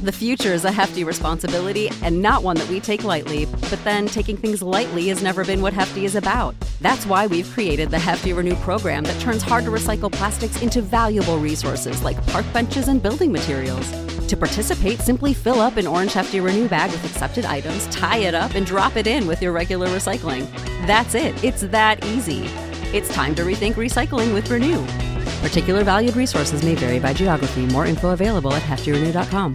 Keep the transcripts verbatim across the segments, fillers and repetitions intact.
The future is a hefty responsibility and not one that we take lightly, but then taking things lightly has never been what Hefty is about. That's why we've created the Hefty Renew program that turns hard-to-recycle plastics into valuable resources like park benches and building materials. To participate, simply fill up an orange Hefty Renew bag with accepted items, tie it up, and drop it in with your regular recycling. That's it. It's that easy. It's time to rethink recycling with Renew. Particular valued resources may vary by geography. More info available at hefty renew dot com.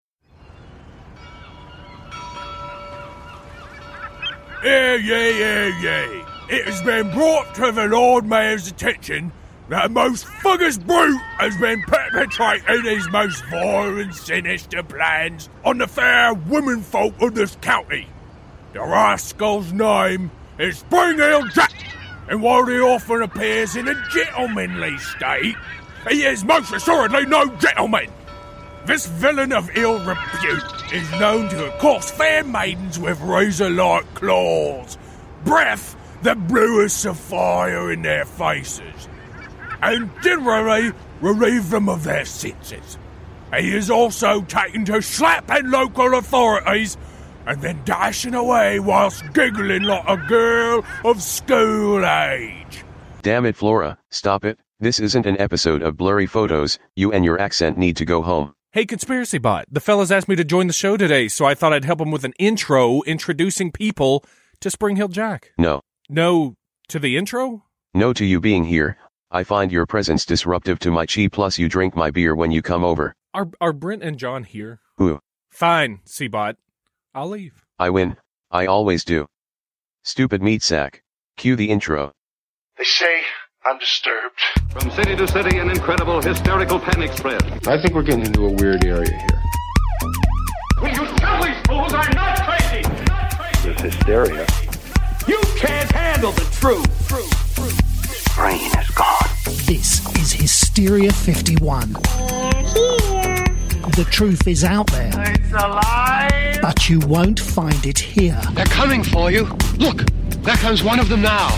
Yeah, yeah, yeah, yeah. It has been brought to the Lord Mayor's attention that a most thuggish brute has been perpetrating his most vile and sinister plans on the fair womenfolk of this county. The rascal's name is Spring-Hill Jack, and while he often appears in a gentlemanly state, he is most assuredly no gentleman. This villain of ill repute is known to accost fair maidens with razor-like claws, breath that blewest of fire in their faces, and generally relieve them of their senses. He is also taken to slapping local authorities and then dashing away whilst giggling like a girl of school age. Damn it, Flora, stop it. This isn't an episode of Blurry Photos. You and your accent need to go home. Hey, Conspiracy Bot, the fellas asked me to join the show today, so I thought I'd help them with an intro introducing people to Spring-Hill Jack. No. No to the intro? No to you being here. I find your presence disruptive to my chi, plus you drink my beer when you come over. Are are Brent and John here? Who? Fine, C-Bot. I'll leave. I win. I always do. Stupid meat sack. Cue the intro. They say I'm disturbed. From city to city, an incredible hysterical panic spread. I think we're getting into a weird area here. Will you tell these fools I'm not crazy? Not crazy. There's hysteria. You can't handle the truth. Truth. Truth. Brain is gone. This is Hysteria fifty-one. They're here. The truth is out there. It's alive. But you won't find it here. They're coming for you. Look, there comes one of them now.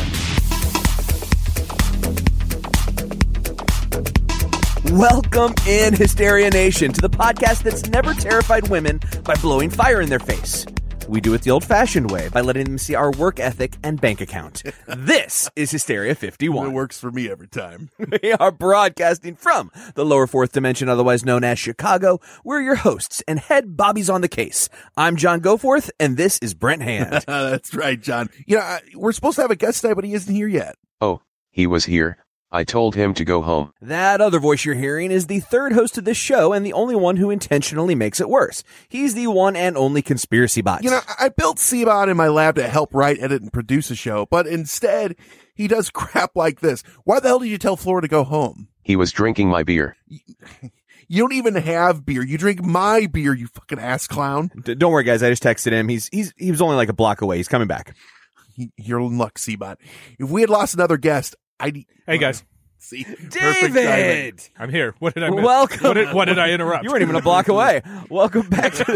Welcome in, Hysteria Nation, to the podcast that's never terrified women by blowing fire in their face. We do it the old-fashioned way, by letting them see our work ethic and bank account. This is Hysteria fifty-one. It works for me every time. We are broadcasting from the lower fourth dimension, otherwise known as Chicago. We're your hosts and head bobbies on the case. I'm John Goforth, and this is Brent Hand. That's right, John. You know, we're supposed to have a guest today, but he isn't here yet. Oh, he was here. I told him to go home. That other voice you're hearing is the third host of this show and the only one who intentionally makes it worse. He's the one and only Conspiracy Bot. You know, I built C-Bot in my lab to help write, edit, and produce a show, but instead, he does crap like this. Why the hell did you tell Flora to go home? He was drinking my beer. You don't even have beer. You drink my beer, you fucking ass clown. D- don't worry, guys. I just texted him. He's he's he was only like a block away. He's coming back. You're in luck, C-Bot. If we had lost another guest, I'd... Hey, guys. See, David! I'm here. What did I miss? Welcome. What did, what did I interrupt? You weren't even a block away. Welcome back to the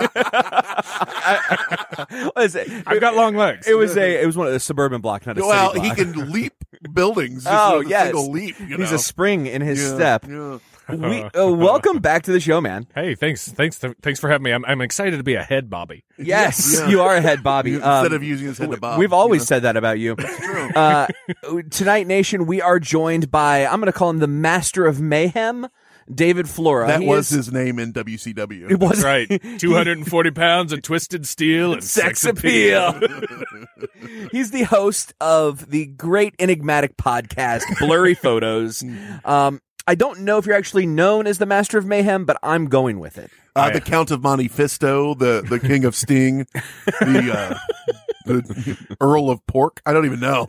show. What is it? I've got long legs. It was a it was one of the suburban block, not a well, city block. He can leap buildings. Just Oh, with a yes. single leap. You know? He's a spring in his Yeah, step. yeah. We, uh, welcome back to the show, man. Hey, thanks, thanks, th- thanks for having me. I'm, I'm excited to be a head Bobby. Yes, Yeah. you are a head Bobby. You- Instead of using his head to bob. We've always you know? said that about you. That's true. Uh, tonight, Nation, we are joined by, I'm going to call him the Master of Mayhem, David Flora. That He was is, his name in W C W. It was Right. two hundred forty pounds of twisted steel and sex sex appeal. appeal. He's the host of the great enigmatic podcast, Blurry Photos. Um, I don't know if you're actually known as the Master of Mayhem, but I'm going with it. Uh, the Count of Monte Fisto, the, the King of Sting, the, uh, the Earl of Pork. I don't even know.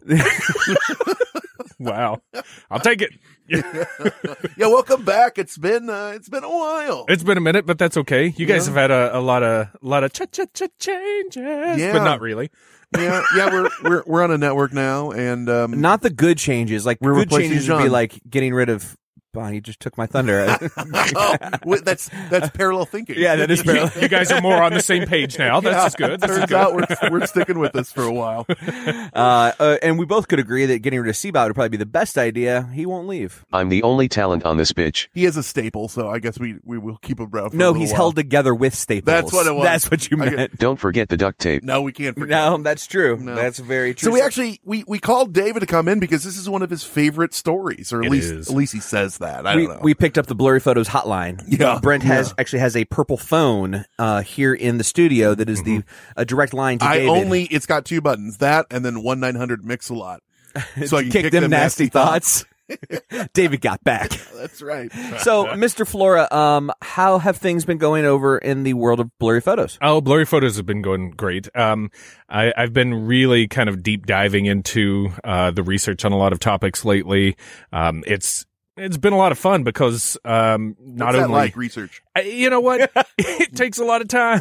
Wow. I'll take it. Yeah, welcome back. It's been uh, it's been a while. It's been a minute, but that's okay. You guys Yeah. have had a, a lot of a lot of cha cha cha changes, Yeah. but not really. yeah, yeah, we're we're we're on a network now, and um, Not the good changes. Like, We're good replacing changes would be John. like getting rid of Wow, you just took my thunder. oh, wait, that's that's parallel thinking. Yeah, that is parallel. You guys are more on the same page now. This Yeah, is good. This turns is good. out we're, we're sticking with this for a while. Uh, uh, and we both could agree that getting rid of Seabout would probably be the best idea. He won't leave. I'm the only talent on this bitch. He is a staple, so I guess we, we will keep him around for a No, little he's while. held together with staples. That's what it was. That's what you I meant. get- Don't forget the duct tape. No, we can't forget. No, that's true. No. That's very true. So we actually we, we called David to come in because this is one of his favorite stories, or at It least is. at least he says that. I we, don't know. we picked up the Blurry Photos hotline. Yeah, Brent has yeah. actually has a purple phone uh, here in the studio that is the a direct line to I David. only it's got two buttons, that and then one nine hundred Mix-a-Lot. So I can kick, kick, them, nasty thoughts. David got back. That's right. So, Mister Flora, um, how have things been going over in the world of Blurry Photos? Oh, Blurry Photos have been going great. Um, I, I've been really kind of deep diving into uh, the research on a lot of topics lately. Um, it's it's been a lot of fun because um, not What's that only like research. I, you know what, it takes a lot of time.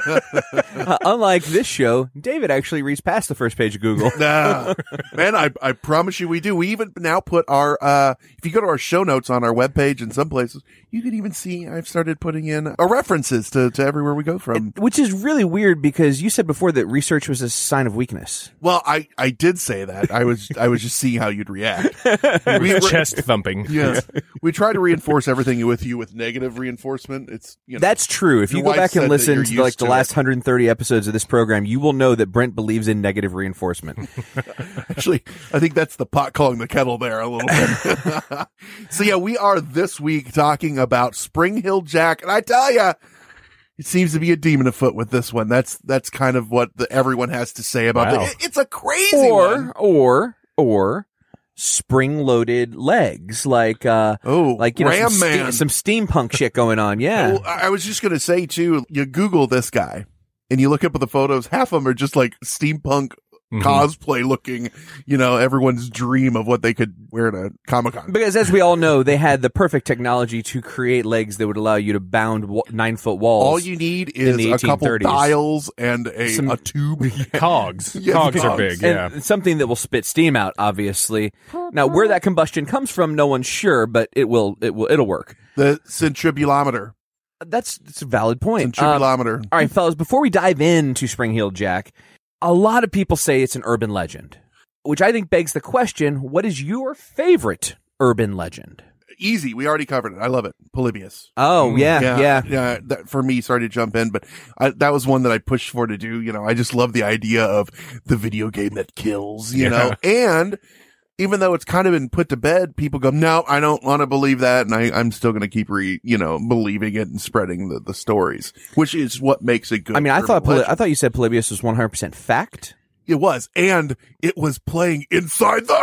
Uh, unlike this show, David actually reads past the first page of Google. Nah, man, I I promise you we do. We even now put our uh if you go to our show notes on our webpage in some places, you can even see I've started putting in uh, references to, to everywhere we go from. Which is really weird because you said before that research was a sign of weakness. Well, I, I did say that. I was I was just seeing how you'd react. We were- Chest thumping. Yes. We try to reinforce everything with you with negative reinforcement. It's you know, That's true. If your you go wife back said and that listen you're to used like the to last it. one hundred thirty episodes of this program, you will know that Brent believes in negative reinforcement. Actually, I think that's the pot calling the kettle there a little bit. So yeah, we are this week talking about Spring Hill Jack, and I tell you, it seems to be a demon afoot with this one. That's that's kind of what the, everyone has to say about Wow. it. It's a crazy or, one. or, or spring-loaded legs, like uh, Oh, like you know, Ram some, Man. some steampunk shit going on. Yeah. Well, I I was just gonna say too. You Google this guy, and you look up at the photos. Half of them are just like steampunk. Mhm. Cosplay looking, you know, everyone's dream of what they could wear at a Comic Con. Because as we all know, they had the perfect technology to create legs that would allow you to bound wa- nine foot walls. All you need in is the a couple eighteen thirties. dials and a, Some- a tube. Cogs. Yes, cogs are cogs. big, and yeah. something that will spit steam out, obviously. Now, where that combustion comes from, no one's sure, but it will, it will, it'll work. The centribulometer. That's, that's a valid point. Um, Centribulometer. all right, fellas, before we dive into Spring Heel Jack, a lot of people say it's an urban legend, which I think begs the question, what is your favorite urban legend? Easy. We already covered it. I love it. Polybius. Oh, yeah, yeah. yeah. yeah that, for me, sorry to jump in, but I, that was one that I pushed for to do. You know, I just love the idea of the video game that kills, you Yeah. know, and even though it's kind of been put to bed, people go, no, I don't want to believe that. And I, I'm still going to keep re, you know, believing it and spreading the, the stories, which is what makes it good. I mean, I urban thought, Poly- legend. I thought you said Polybius was one hundred percent fact. It was, and it was playing inside the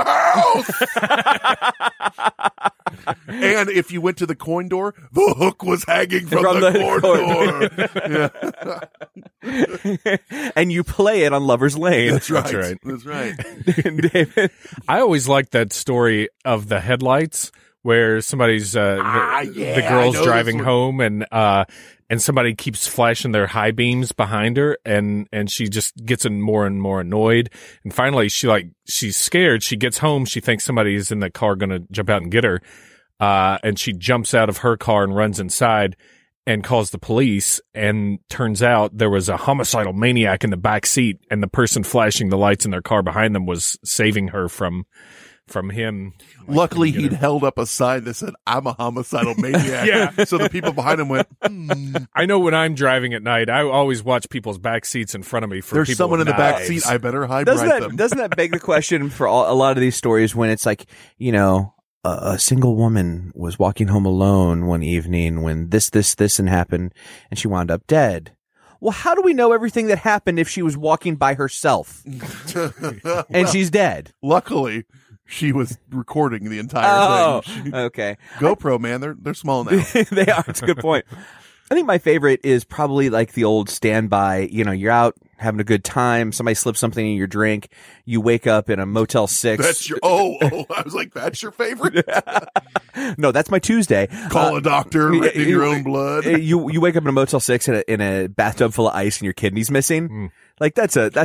house. And if you went to the coin door, the hook was hanging from, From the, the coin door. Yeah. And you play it on Lover's Lane. That's right. That's right. That's right. David. I always liked that story of the headlights where somebody's uh, Ah, the, yeah, the I girl's know this driving one. home and uh and somebody keeps flashing their high beams behind her and and she just gets more and more annoyed and finally she like she's scared. She gets home, she thinks somebody's in the car gonna jump out and get her, uh and she jumps out of her car and runs inside and calls the police, and turns out there was a homicidal maniac in the back seat, and the person flashing the lights in their car behind them was saving her from from him. Like, Luckily, get he'd her. held up a sign that said, I'm a homicidal maniac. Yeah. So the people behind him went, hmm, I know when I'm driving at night, I always watch people's back seats in front of me for there's people someone in with the back knives. seat. I better hide Doesn't right that, them. doesn't that beg the question for all, a lot of these stories when it's like, you know, a, a single woman was walking home alone one evening when this, this, this and happened and she wound up dead. Well, how do we know everything that happened if she was walking by herself and she's dead? Luckily, she was recording the entire Oh, thing. She- okay. GoPro, man, they're they're small now. They are. It's a good point. I think my favorite is probably like the old standby. You know, you're out having a good time. Somebody slips something in your drink. You wake up in a Motel six. That's your oh oh. I was like, that's your favorite. No, that's my Tuesday. Call Uh, a doctor, written in your own blood. Uh, You you wake up in a Motel six in a, in a bathtub full of ice and your kidney's missing. Like that's a that's a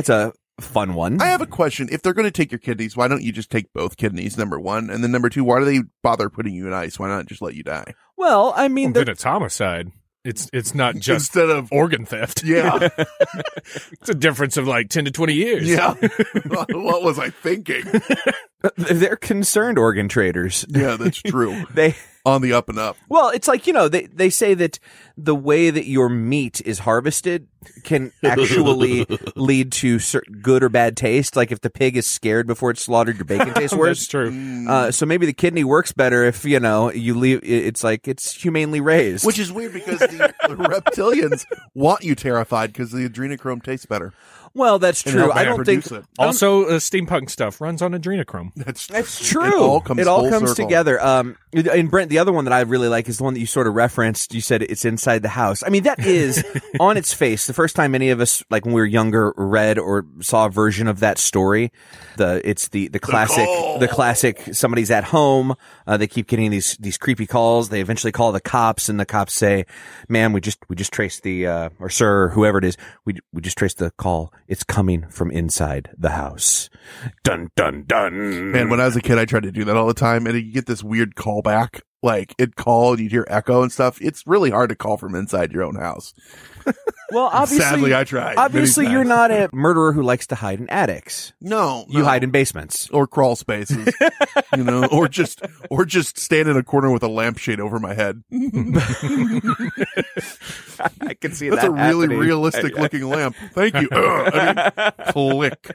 fun one. I have a question. If they're going to take your kidneys, why don't you just take both kidneys, number one? And then number two, why do they bother putting you in ice? Why not just let you die? Well, I mean, well, then it's homicide. It's it's not just instead of organ theft. Yeah. It's a difference of like ten to twenty years. Yeah. What was I thinking? They're concerned organ traders. Yeah, that's true. They on the up and up. Well, it's like, you know, they, they say that the way that your meat is harvested can actually lead to certain good or bad taste. Like if the pig is scared before it's slaughtered, your bacon tastes worse. That's true. Uh, so maybe the kidney works better if, you know, you leave, it's like it's humanely raised. Which is weird because the, the reptilians want you terrified because the adrenochrome tastes better. Well, that's And true. help I don't think produce it. Also, uh, steampunk stuff runs on adrenochrome. That's That's true. It all comes, It all full comes circle. together. Um, and Brent, the other one that I really like is the one that you sort of referenced. You said it's inside the house. I mean, that is on its face. The first time any of us, like when we were younger, read or saw a version of that story, the it's the the classic, the, the classic. Somebody's at home. Uh, they keep getting these these creepy calls. They eventually call the cops, and the cops say, "Ma'am, we just we just traced the uh, or sir, or whoever it is, we we just traced the call. It's coming from inside the house." Dun dun dun. Man, when I was a kid, I tried to do that all the time, and you get this weird callback. Like, it called, you'd hear echo and stuff. It's really hard to call from inside your own house. Well, obviously, Sadly, I tried. Obviously, many you're times. not a murderer who likes to hide in attics. No, You no. hide in basements. Or crawl spaces, you know, or just, or just stand in a corner with a lampshade over my head. I can see That's that a really happening. realistic looking lamp. Thank you. Ugh, I mean, click.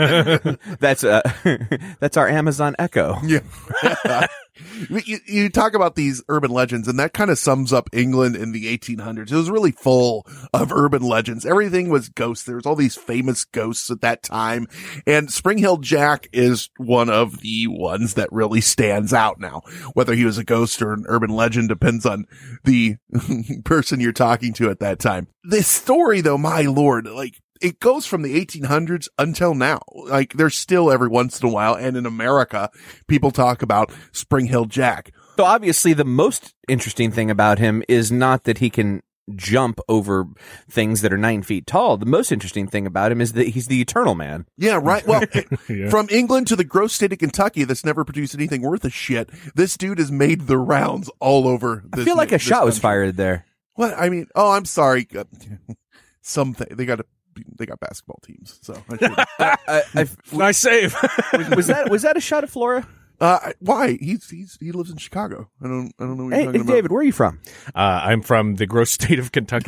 That's uh, that's our Amazon Echo. Yeah. You, you talk about these urban legends, and that kind of sums up England in the eighteen hundreds. It was really full of urban legends. Everything was ghosts. There was all these famous ghosts at that time, and Spring Hill Jack is one of the ones that really stands out now. Whether he was a ghost or an urban legend depends on the person you're talking to at that time. This story, though, my lord, like, it goes from the eighteen hundreds until now. Like, there's still every once in a while, and in America, people talk about Spring Hill Jack. So obviously, the most interesting thing about him is not that he can jump over things that are nine feet tall. The most interesting thing about him is that he's the Eternal Man. Yeah, right. Well, Yeah. from England to the gross state of Kentucky that's never produced anything worth a shit, this dude has made the rounds all over this I feel like a this shot was country. fired there. What? I mean, oh, I'm sorry. Something. They got a They got basketball teams, so I shouldn't. Uh, I, Nice save. was that was that a shot at Flora? Uh, why? He's, he's, he lives in Chicago. I don't, I don't know what Hey, you're talking hey about. David, where are you from? Uh, I'm from the gross state of Kentucky,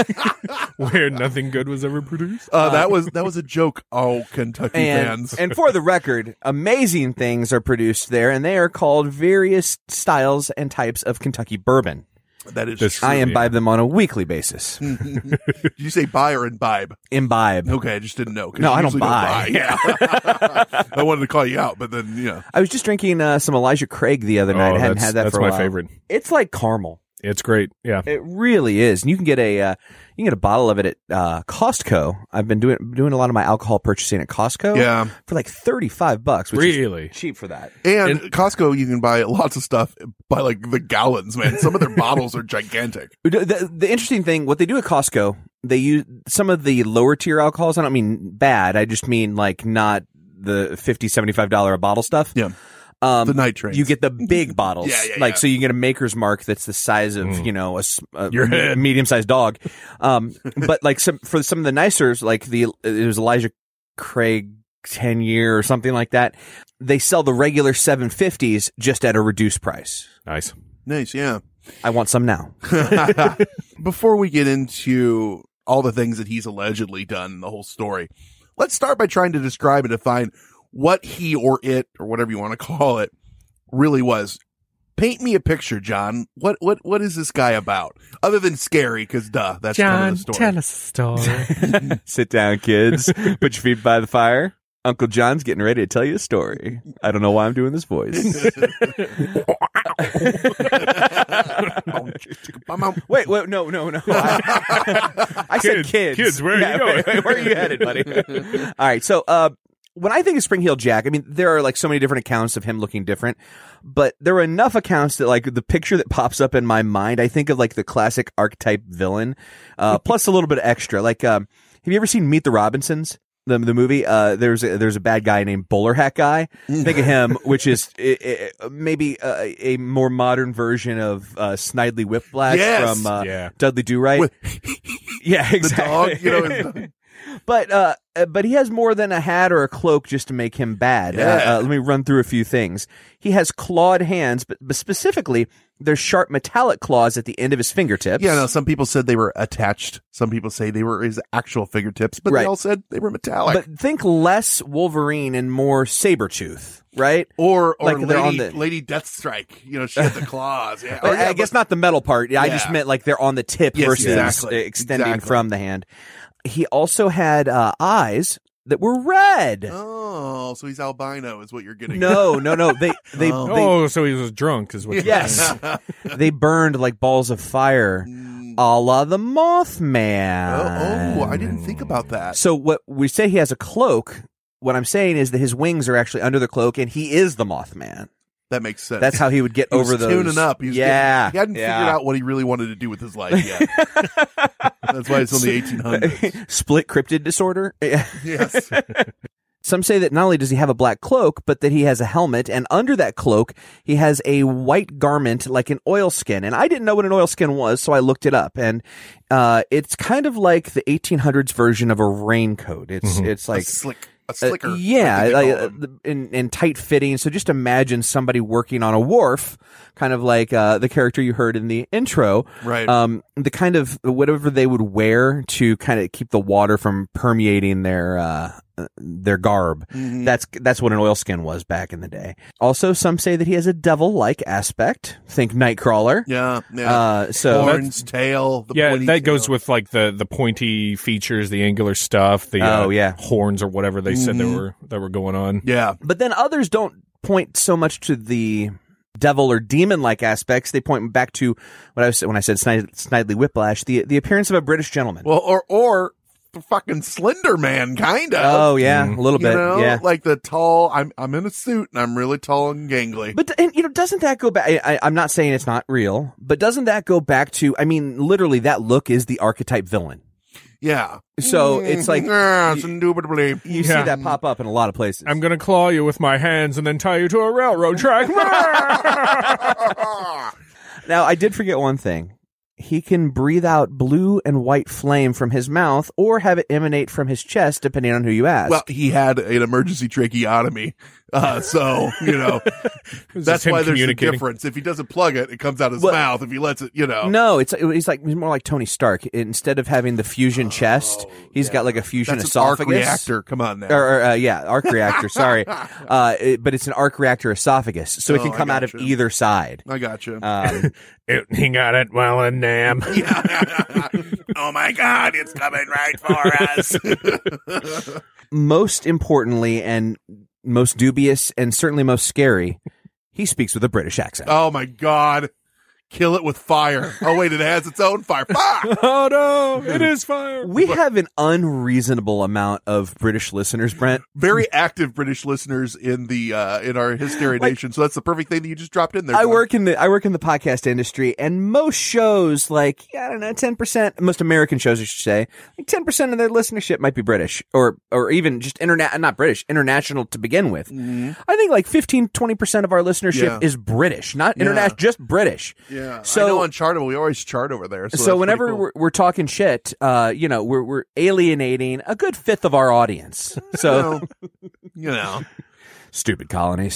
where nothing good was ever produced. Uh, that was, that was a joke. Oh, Kentucky And, fans. and for the record, amazing things are produced there, and they are called various styles and types of Kentucky bourbon. That is This- true. I imbibe them on a weekly basis. Did you say buy or imbibe? Imbibe. Okay, I just didn't know. 'cause No, you I don't usually buy. Yeah. I wanted to call you out, but then, yeah. I was just drinking uh, some Elijah Craig the other night. Oh, I hadn't that's- had that that's for a my while. favorite. It's like caramel. It's great. Yeah. It really is. And you can get a uh, you can get a bottle of it at uh, Costco. I've been doing doing a lot of my alcohol purchasing at Costco. Yeah. For like thirty-five bucks, which Really? is cheap for that. And, Costco, you can buy lots of stuff by like the gallons, man. Some of their bottles are gigantic. The, the, the interesting thing, what they do at Costco, they use some of the lower tier alcohols. I don't mean bad. I just mean like not the fifty dollars, seventy-five dollars a bottle stuff. Yeah. Um, The night trains. You get the big bottles. Yeah, yeah, Like, yeah. so you get a Maker's Mark that's the size of, Mm. you know, a, s- a Your head. medium-sized dog. Um, but like some, for some of the nicer, like the, it was Elijah Craig ten year or something like that. They sell the regular seven fifties just at a reduced price. Nice. Nice, yeah. I want some now. Before we get into all the things that he's allegedly done, the whole story, let's start by trying to describe and define what he or it, or whatever you want to call it, really was. Paint me a picture, John. What what what is this guy about? Other than scary, because duh, that's kind of the story. us a story. Sit down, kids. Put your feet by the fire. Uncle John's getting ready to tell you a story. I don't know why I'm doing this voice. wait, wait, no, no, no. I, I said Kids, kids. kids, where are you going? wait, wait, where are you headed, buddy? All right, so uh, when I think of Spring Hill Jack, I mean, there are like so many different accounts of him looking different, but there are enough accounts that like the picture that pops up in my mind, I think of like the classic archetype villain, uh, plus a little bit extra. Like, um, have you ever seen Meet the Robinsons? The the movie, uh, there's a, there's a bad guy named Bowler Hat Guy. Think of him, which is uh, uh, maybe uh, a more modern version of uh, Snidely Whiplash Yes. from uh, Yeah. Dudley Do Right. Yeah, The exactly. dog, you know. Is, But uh, uh, but he has more than a hat or a cloak just to make him bad. Yeah. Uh, uh, let me run through a few things. He has clawed hands, but, but specifically, there's sharp metallic claws at the end of his fingertips. yeah, no, some people said they were attached. Some people say they were his actual fingertips, but Right. they all said they were metallic. But think less Wolverine and more Sabretooth, right? or or like they're on Lady, the- Lady Deathstrike. You know, she had the claws. Yeah. But Or, yeah, I guess but- not the metal part. Yeah, I just Yeah. meant like they're on the tip Yes, versus exactly. uh, extending Exactly. from the hand. He also had uh, eyes that were red. Oh, so he's albino is what you're getting. No, no, no. They they, Oh. they Oh, so he was drunk, is what you're yes, saying. they burned like balls of fire, a la the Mothman. Oh, oh, I didn't think about that. So what we say he has a cloak. What I'm saying is that his wings are actually under the cloak, and he is the Mothman. That makes sense. That's how he would get He was over those. tuning up. He was yeah, getting- he hadn't yeah. figured out what he really wanted to do with his life yet. That's why it's only eighteen hundreds. Split cryptid disorder. Yes. Some say that not only does he have a black cloak, but that he has a helmet, and under that cloak, he has a white garment like an oilskin. And I didn't know what an oilskin was, so I looked it up. And uh, it's kind of like the eighteen hundreds version of a raincoat. It's Mhm. it's like a slick, a slicker. Uh, yeah, I think they like, call uh, them. in, in tight fitting. So just imagine somebody working on a wharf, kind of like uh, the character you heard in the intro. Right. Um, the kind of whatever they would wear to kind of keep the water from permeating their uh, their garb. Mhm. That's that's what an oilskin was back in the day. Also, some say that he has a devil-like aspect. Think Nightcrawler. Yeah, yeah. Uh, so Horns, tail. The Yeah, pointy that goes tail. with like the the pointy features, the angular stuff, the Oh, uh, yeah. horns or whatever they said that Mhm. were that were going on. Yeah. But then others don't point so much to the devil or demon-like aspects. They point back to what I was when I said Snid- Snidely Whiplash, the the appearance of a British gentleman. Well, or or the fucking Slender Man, kind of. Oh yeah, Mm. a little You bit. know, Yeah. like the tall. I'm I'm in a suit and I'm really tall and gangly. But and, you know, doesn't that go back? I, I, I'm not saying it's not real, but doesn't that go back to? I mean, literally, that look is the archetype villain. Yeah. So it's like yes, you, indubitably. you see Yeah. that pop up in a lot of places. I'm gonna claw you with my hands and then tie you to a railroad track. Now, I did forget one thing. He can breathe out blue and white flame from his mouth or have it emanate from his chest, depending on who you ask. Well, he had an emergency tracheotomy, uh, so you know This that's is him why there's a communicating. difference. If he doesn't plug it, it comes out his Well, mouth. If he lets it, you know, no, it's he's like he's more like Tony Stark. Instead of having the fusion chest, he's got like a fusion that's an arc esophagus. reactor. Come on now. Or, or uh, yeah, arc reactor. Sorry, uh, it- but it's an arc reactor esophagus, so it Oh, can I come out of gotcha. either side. I got you. Um, It- he got it well in damn. Oh my God, it's coming right for us. most importantly, and most dubious, and certainly most scary, he speaks with a British accent. Oh my God. Kill it with fire. Oh wait, it has its own fire. Fuck! Oh no, it is fire. We have an unreasonable amount of British listeners, Brent. Very active British listeners in the uh in our Hysteria Like- Nation, so that's the perfect thing that you just dropped in there. I John. work in the I work in the podcast industry, and most shows, like I don't know, ten percent, most American shows, I should say, like ten percent of their listenership might be British, or or even just internet, not British, international to begin with. I think like fifteen, twenty percent of our listenership Yeah. is British, not Yeah. international, just British. Yeah. So- I know on Chartable, we always chart over there. So, So, that's whenever pretty cool. we're, we're talking shit, uh, you know, we're we're alienating a good fifth of our audience. So you know. stupid colonies.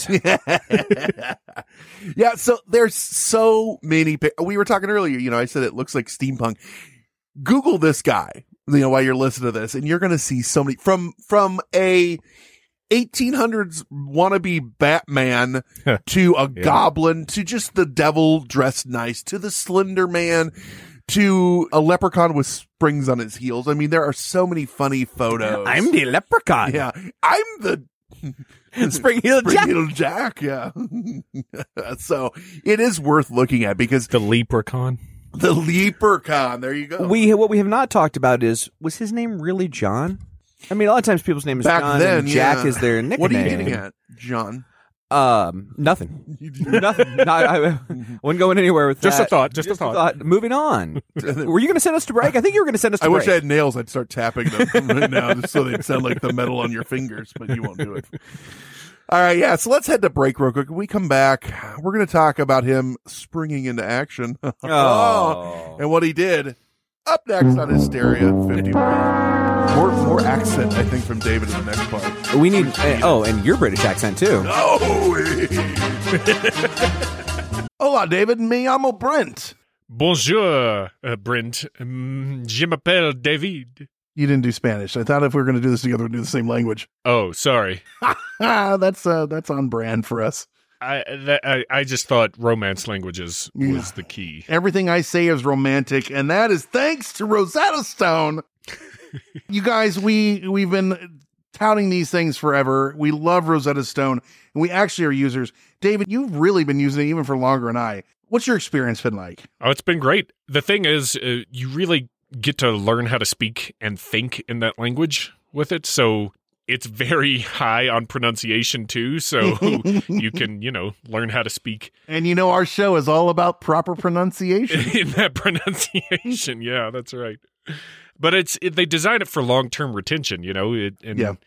Yeah, so there's so many. pi- We were talking earlier, you know, I said it looks like steampunk. Google this guy, you know, while you're listening to this, and you're going to see so many from from a eighteen hundreds wannabe Batman to a Yeah. goblin to just the devil dressed nice to the Slender Man to a leprechaun with springs on his heels. I mean, there are so many funny photos. I'm the leprechaun. yeah, I'm the Spring Heel Jack. Spring-heeled Jack, yeah. So it is worth looking at because The leprechaun. the Leprechaun, there you go. We what we have not talked about is was his name really John? I mean, a lot of times people's name is Back John, then, and Jack yeah. is their nickname. What are you getting at, John? Um, nothing. nothing. No, I, I wasn't going anywhere with just that. a thought. Just, just a, thought. a thought. Moving on. Were you going to send us to break? I think you were going to send us to I break. wish I had nails. I'd start tapping them right now just so they'd sound like the metal on your fingers, but you won't do it. All right, yeah, so let's head to break real quick. When we come back, we're going to talk about him springing into action. Oh. And what he did. Up next on Hysteria fifty-one. More, more accent, I think, from David in the next part. We need, uh, oh, and your British accent, too. Oh, hola, David. Me llamo Brent. Bonjour, uh, Brent. Um, je m'appelle David. You didn't do Spanish. I thought if we were going to do this together, we'd do the same language. Oh, sorry. that's uh, that's on brand for us. I, that, I I just thought romance languages was Yeah. the key. Everything I say is romantic, and that is thanks to Rosetta Stone. You guys, we we've been touting these things forever. We love Rosetta Stone, and we actually are users. David, you've really been using it even for longer than I. What's your experience been like? Oh, it's been great. The thing is, uh, you really get to learn how to speak and think in that language with it. So it's very high on pronunciation too. So you can, you know, learn how to speak. And you know, our show is all about proper pronunciation. In that pronunciation. Yeah, that's right. But it's it, they design it for long-term retention, you know, it, and yeah.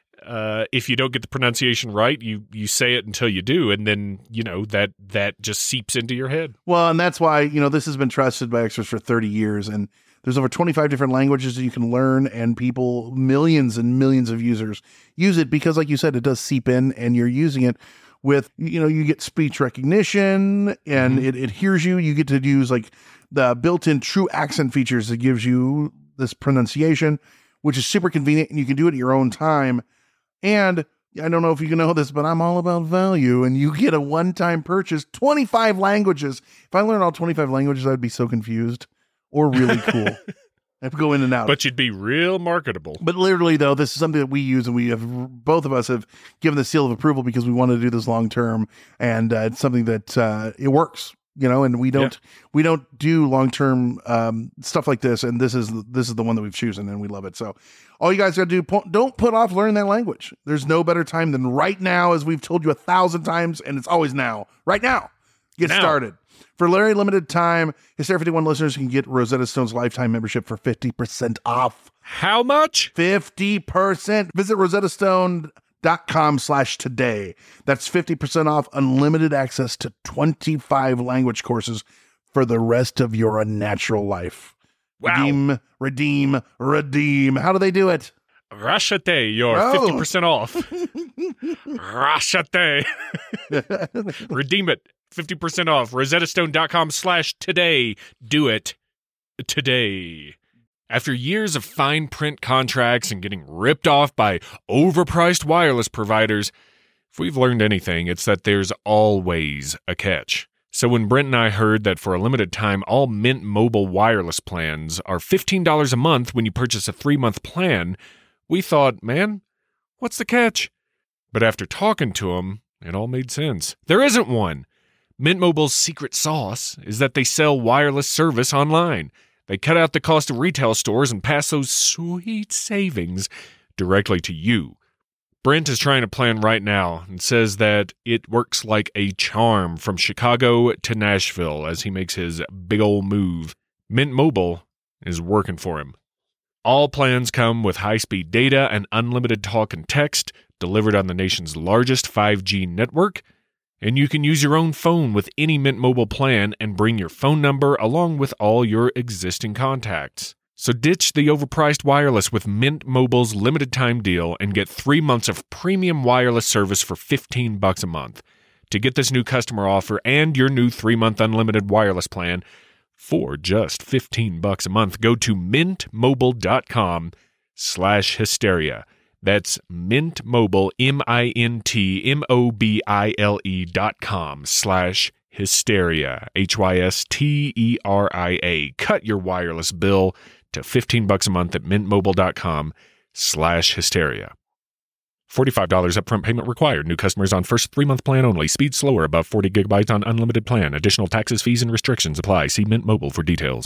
uh, if you don't get the pronunciation right, you, you say it until you do. And then, you know, that, that just seeps into your head. Well, and that's why, you know, this has been trusted by experts for thirty years. And there's over twenty-five different languages that you can learn, and people, millions and millions of users use it because, like you said, it does seep in, and you're using it with, you know, you get speech recognition, and mm-hmm. it, it hears you. You get to use like the built-in true accent features that gives you this pronunciation, which is super convenient, and you can do it at your own time. And I don't know if you know this, but I'm all about value, and you get a one-time purchase, twenty-five languages. If I learned all twenty-five languages, I'd be so confused. Or really cool. I have to go in and out. But you'd be real marketable. But literally, though, this is something that we use, and we have, both of us have given the seal of approval because we want to do this long term, and uh, it's something that uh, it works, you know. And we don't yeah. we don't do long term um, stuff like this, and this is this is the one that we've chosen, and we love it. So, all you guys got to do, don't put off learning that language. There's no better time than right now, as we've told you a thousand times, and it's always now. Right now, get now. started. For a very limited time, Hysteria fifty-one listeners can get Rosetta Stone's lifetime membership for fifty percent off. How much? fifty percent. Visit rosettastone.com slash today. That's fifty percent off unlimited access to twenty-five language courses for the rest of your unnatural life. Wow. Redeem, redeem, redeem. How do they do it? Rashate, you're Oh. fifty percent off. Rashate. Redeem it. fifty percent off. rosettastone.com slash today. Do it today. After years of fine print contracts and getting ripped off by overpriced wireless providers, if we've learned anything, it's that there's always a catch. So when Brent and I heard that for a limited time, all Mint Mobile wireless plans are fifteen dollars a month when you purchase a three-month plan, we thought, man, what's the catch? But after talking to him, it all made sense. There isn't one. Mint Mobile's secret sauce is that they sell wireless service online. They cut out the cost of retail stores and pass those sweet savings directly to you. Brent is trying a plan right now and says that it works like a charm from Chicago to Nashville as he makes his big ol' move. Mint Mobile is working for him. All plans come with high-speed data and unlimited talk and text delivered on the nation's largest five G network. And you can use your own phone with any Mint Mobile plan and bring your phone number along with all your existing contacts. So ditch the overpriced wireless with Mint Mobile's limited time deal and get three months of premium wireless service for fifteen bucks a month. To get this new customer offer and your new three-month unlimited wireless plan for just fifteen bucks a month, go to mintmobile.com slash hysteria. That's Mint Mobile, M I N T M O B I L E dot com slash hysteria, H Y S T E R I A. Cut your wireless bill to fifteen bucks a month at mintmobile.com slash hysteria. forty-five dollars upfront payment required. New customers on first three-month plan only. Speed slower above forty gigabytes on unlimited plan. Additional taxes, fees, and restrictions apply. See Mint Mobile for details.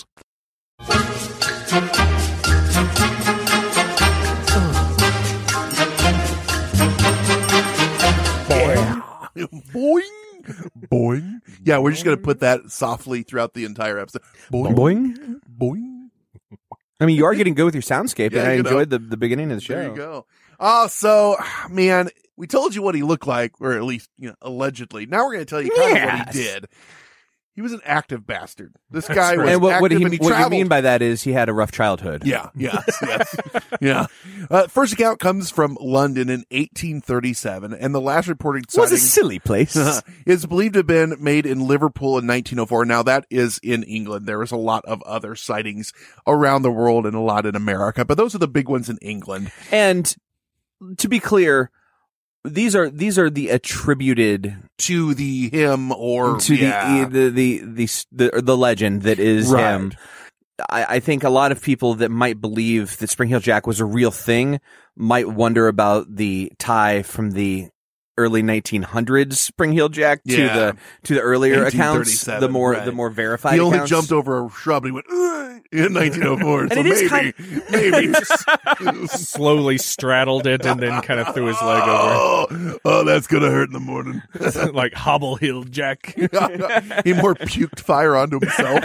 Yeah, we're just going to put that softly throughout the entire episode. Boing. Boing. Boing. I mean, you are getting good with your soundscape, Yeah, and I you know. enjoyed the, the beginning of the show. There you go. Oh, so, man, we told you what he looked like, or at least, you know, allegedly. Now we're going to tell you kind Yes. of what he did. He was an active bastard. This That's guy right. was and what, active what, he, and he what you traveled. mean by that is he had a rough childhood. Yeah, yes, yes. yeah. Uh, first account comes from London in eighteen thirty-seven, and the last reported It was sighting a silly place. is believed to have been made in Liverpool in nineteen oh four. Now, that is in England. There is a lot of other sightings around the world and a lot in America, but those are the big ones in England. And to be clear, these are these are the attributed to the him or to yeah. the, the the the the the legend that is Right. him. I, I think a lot of people that might believe that Spring Heel Jack was a real thing might wonder about the tie from the early nineteen hundreds Spring Heel Jack to Yeah. the to the earlier accounts, eighteen thirty-seven, the more right. the more verified. He only accounts. jumped over a shrub and he went "Ugh," in nineteen oh four. And So it is maybe, kind maybe. Slowly straddled it and then kind of threw his leg over. Oh, oh, that's gonna hurt in the morning. Like Hobble Hill Jack. He more puked fire onto himself.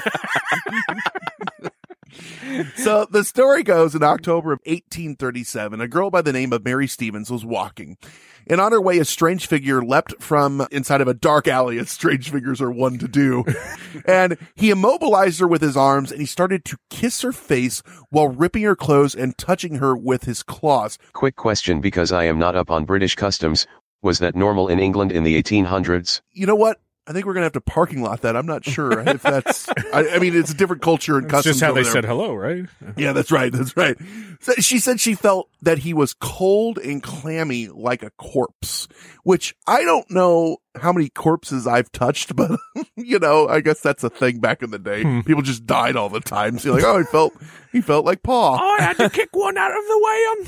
So the story goes, in October of eighteen thirty-seven, a girl by the name of Mary Stevens was walking. And on her way, a strange figure leapt from inside of a dark alley, as strange figures are one to do. And he immobilized her with his arms, and he started to kiss her face while ripping her clothes and touching her with his claws. Quick question, because I am not up on British customs. Was that normal in England in the eighteen hundreds? You know what? I think we're going to have to parking lot that. I'm not sure if that's, I, I mean, it's a different culture and It's customs. just how over they there. said hello, right? Yeah, that's right. That's right. So she said she felt that he was cold and clammy like a corpse, which I don't know how many corpses I've touched, but you know, I guess that's a thing back in the day. Hmm. People just died all the time. So you're like, oh, he felt, he felt like Paw. I had to kick one out of the way on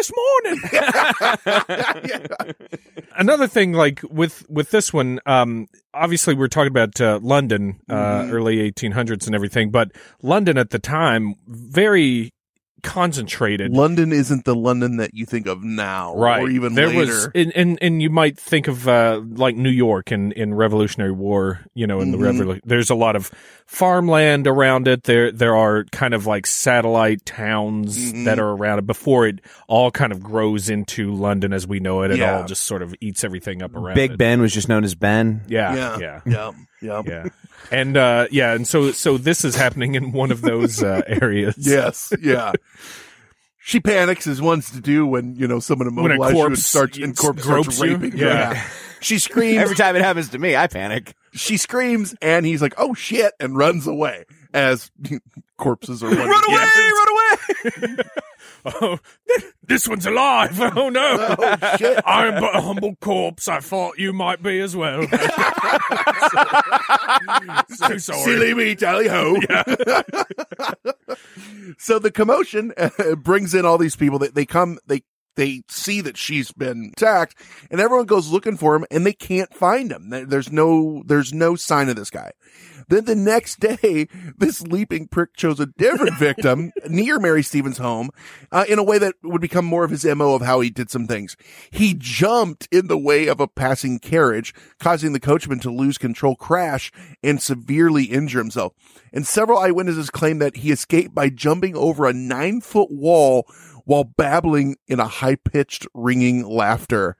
the way this morning. Another thing, like with with this one, um, obviously we're talking about uh, London, uh, Mhm. early eighteen hundreds and everything, but London at the time, very concentrated. London isn't the London that you think of now, Right. or even there later. was, and, and, and you might think of, uh, like New York in, in Revolutionary War, you know, in Mhm. the Revolution, there's a lot of farmland around it. There, there are kind of like satellite towns Mhm. that are around it before it all kind of grows into London as we know it. It Yeah. all just sort of eats everything up around Big it. Ben was just known as Ben. Yeah. yeah, Yeah. yeah, yeah, Yeah. And, uh, yeah. And so, so this is happening in one of those, uh, areas. Yes, yeah. She panics as one's to do when, you know, someone When a immobilizes you and corpse starts, and corpse starts gropes you. raping. Yeah. She screams. Every time it happens to me, I panic. She screams, and he's like, "Oh shit!" and runs away as corpses are. Run away! Run away! Oh, this one's alive. Oh no. Oh shit! I am but a humble corpse. I thought you might be as well. So sorry. Silly me, tally ho. So the commotion uh, brings in all these people. That they come, they they see that she's been attacked, and everyone goes looking for him, and they can't find him. There- There's no there's no sign of this guy. Then the next day, this leaping prick chose a different victim near Mary Stevens' home uh, in a way that would become more of his M O of how he did some things. He jumped in the way of a passing carriage, causing the coachman to lose control, crash, and severely injure himself. And several eyewitnesses claim that he escaped by jumping over a nine-foot wall while babbling in a high-pitched, ringing laughter.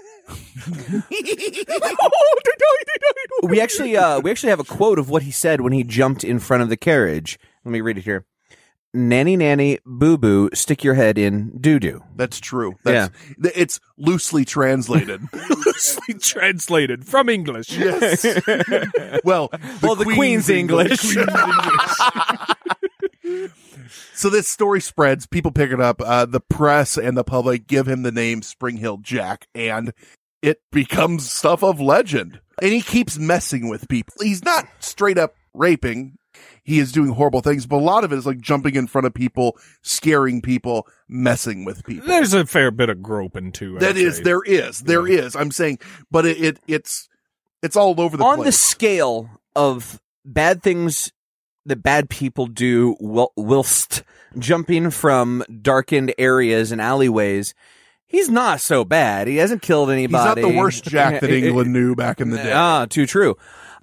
we actually uh we actually have a quote of what he said when he jumped in front of the carriage. Let me read it here. Nanny nanny boo boo, stick your head in doo doo. That's true. That's, yeah. It's loosely translated. Loosely translated from English. Yes. well, the well, the Queen's, Queen's English. English. English. So this story spreads. People pick it up. Uh, the press and the public give him the name Spring Heel Jack, and it becomes stuff of legend. And he keeps messing with people. He's not straight up raping. He is doing horrible things, but a lot of it is like jumping in front of people, scaring people, messing with people. There's a fair bit of groping too. That is, say. there is, there yeah. is. I'm saying, but it, it it's it's all over the On place. the scale of bad things that bad people do whil- whilst jumping from darkened areas and alleyways, he's not so bad. He hasn't killed anybody. He's not the worst Jack that England knew back in the day. Ah, too true.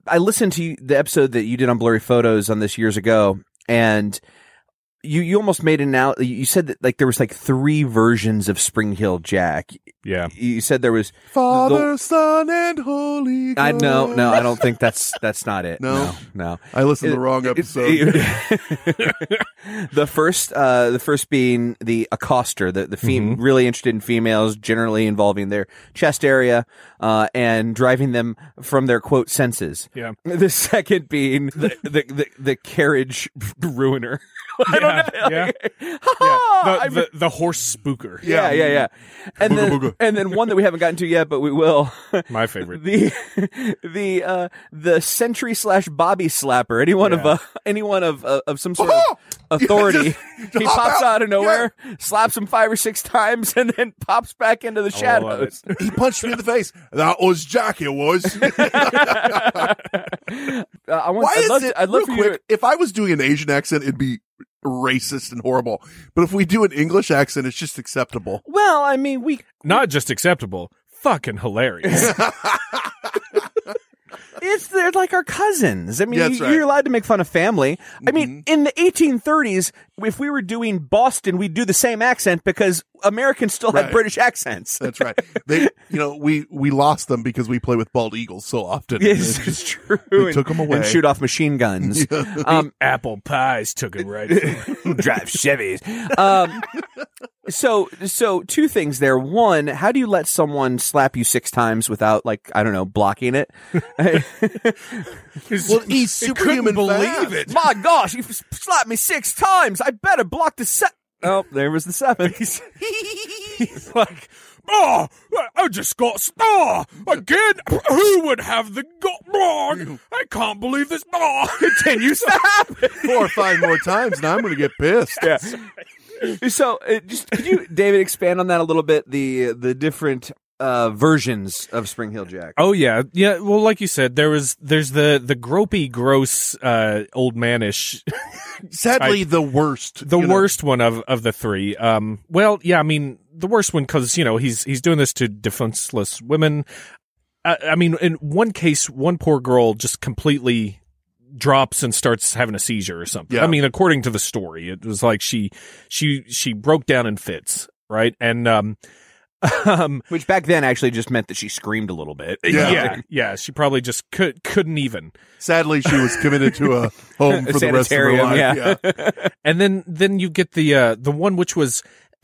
I listened to the episode that you did on Blurry Photos on this years ago, and you, you almost made an out. You said that like there was like three versions of Spring Hill Jack. Yeah. You said there was Father, the, Son, and Holy Ghost. I no, no, I don't think that's that's not it. No, no. no. I listened to the wrong episode. It, it, the first, uh, the first being the accoster, the the fem- mm-hmm. really interested in females, generally involving their chest area, uh, and driving them from their quote senses. Yeah. The second being the the the, the carriage ruiner. I yeah, don't know. Yeah. yeah. The, the, the horse spooker. Yeah, yeah, yeah. And booga, then, booga. and then one that we haven't gotten to yet, but we will. My favorite. The, the, uh, the sentry slash Bobby slapper. Anyone yeah. of, uh, anyone of, uh, of some sort oh! of authority. Just, he pops out, out of nowhere, yeah. slaps slaps him five or six times, and then pops back into the shadows. He punched me in the face. That was Jack, it was. uh, I want, Why I'd is love it, to, I'd love real for quick, you to, if I was doing an Asian accent, it'd be racist and horrible. But if we do an English accent, it's just acceptable. Well, I mean, we not just acceptable, fucking hilarious. It's they're like our cousins. I mean, yeah, you, right. you're allowed to make fun of family. I Mm-hmm. mean, in the eighteen thirties, if we were doing Boston, we'd do the same accent because Americans still right. had British accents. That's right. They, you know, we we lost them because we play with bald eagles so often. Yes, it's true. They and, took them away and shoot off machine guns. Yeah. Um, apple pies took it right. Drive Chevys. Um, so, so two things there. One, how do you let someone slap you six times without, like, I don't know, blocking it? Well, he's superhuman believe fast. it. My gosh, you slapped me six times. I better block the set. Oh, there was the seventh. He's like, oh, I just got star again. Who would have the gut? Oh, I can't believe this. Oh, Continues to happen. Four or five more times, now I'm going to get pissed. Yeah. So, uh, just could you, David, expand on that a little bit? The the different uh, versions of Spring Hill Jack. Oh yeah, yeah. Well, like you said, there was there's the the gropey, gross, uh, old manish. Sadly, type, the worst. the you know. worst one of of the three. Um, well, yeah, I mean the worst one because you know he's he's doing this to defenseless women. Uh, I mean, in one case, one poor girl just completely drops and starts having a seizure or something. Yeah. I mean, according to the story, it was like she she she broke down in fits, right? And um. Um, Which back then actually just meant that she screamed a little bit. Yeah. yeah, yeah. She probably just could couldn't even. Sadly, she was committed to a home A for the rest of her sanitarium, life. yeah. Yeah. And then then you get the uh, the one which was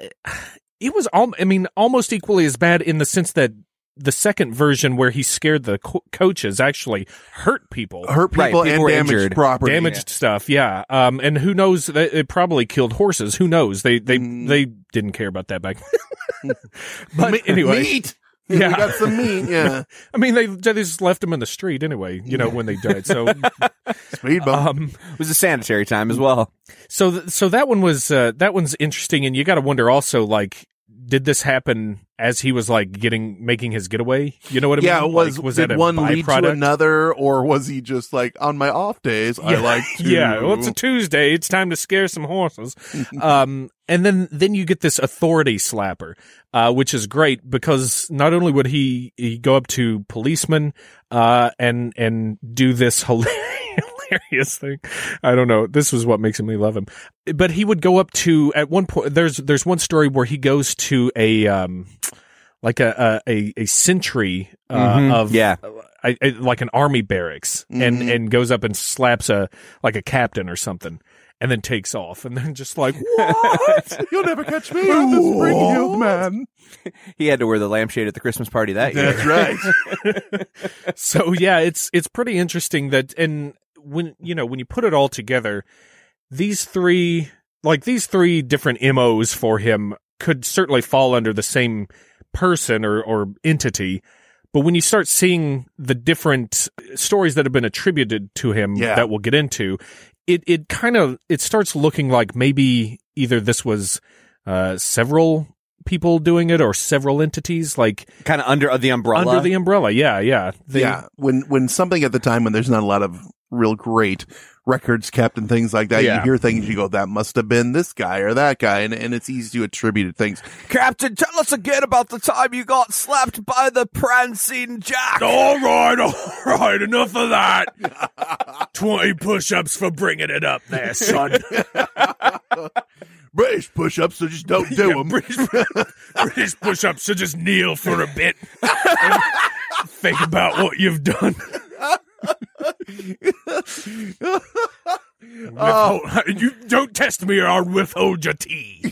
it was all I mean almost equally as bad in the sense that the second version where he scared the co- coaches actually hurt people. Hurt Right, people, people and were damaged injured. property. Damaged stuff, yeah. Um, and who knows? They, it probably killed horses. Who knows? They they Mm. they didn't care about that back then. But Me- anyway, meat. Yeah. We got some meat. Yeah. I mean, they they just left them in the street anyway. You know when they died. So Speed bump. um, It was a sanitary time as well. so th- so that one was uh, that one's interesting, and you got to wonder also like. Did this happen as he was like getting making his getaway? You know what I yeah, mean? it was, Like, was did that a one lead to byproduct? another, or was he just like, on my off days, I Yeah. like to... Yeah, well, it's a Tuesday. It's time to scare some horses. um, and then, then you get this authority slapper, uh, which is great because not only would he, he go up to policemen, uh, and, and do this hilarious, hilarious thing. I don't know. This was what makes me love him. But he would go up to, at one point, there's, there's one story where he goes to a, um, like a, a, a sentry, uh, Mhm. of, Yeah. I, I, like an army barracks and, Mhm. and goes up and slaps a, like a captain or something and then takes off and then just like, what? You'll never catch me. I'm the Spring-Heeled man. He had to wear the lampshade at the Christmas party that year. That's right. So yeah, it's, it's pretty interesting that, and when, you know, when you put it all together, these three, like these three different M Os for him could certainly fall under the same person or, or entity. But when you start seeing the different stories that have been attributed to him Yeah. that we'll get into, it, it kind of, it starts looking like maybe either this was, uh, several people doing it or several entities, like Kind of under the umbrella. under the umbrella. Yeah. Yeah. They- yeah. When, when something at the time when there's not a lot of real great records kept and things like that. Yeah. You hear things, you go, that must have been this guy or that guy. And, and it's easy to attribute things. Captain, tell us again about the time you got slapped by the prancing Jack. All right, all right, enough of that. twenty push-ups for bringing it up there, son. British push-ups, so just don't do Yeah, them. British, British push-ups, so just kneel for a bit. And think about what you've done. Oh. Withhold- you don't test me or I'll withhold your tea.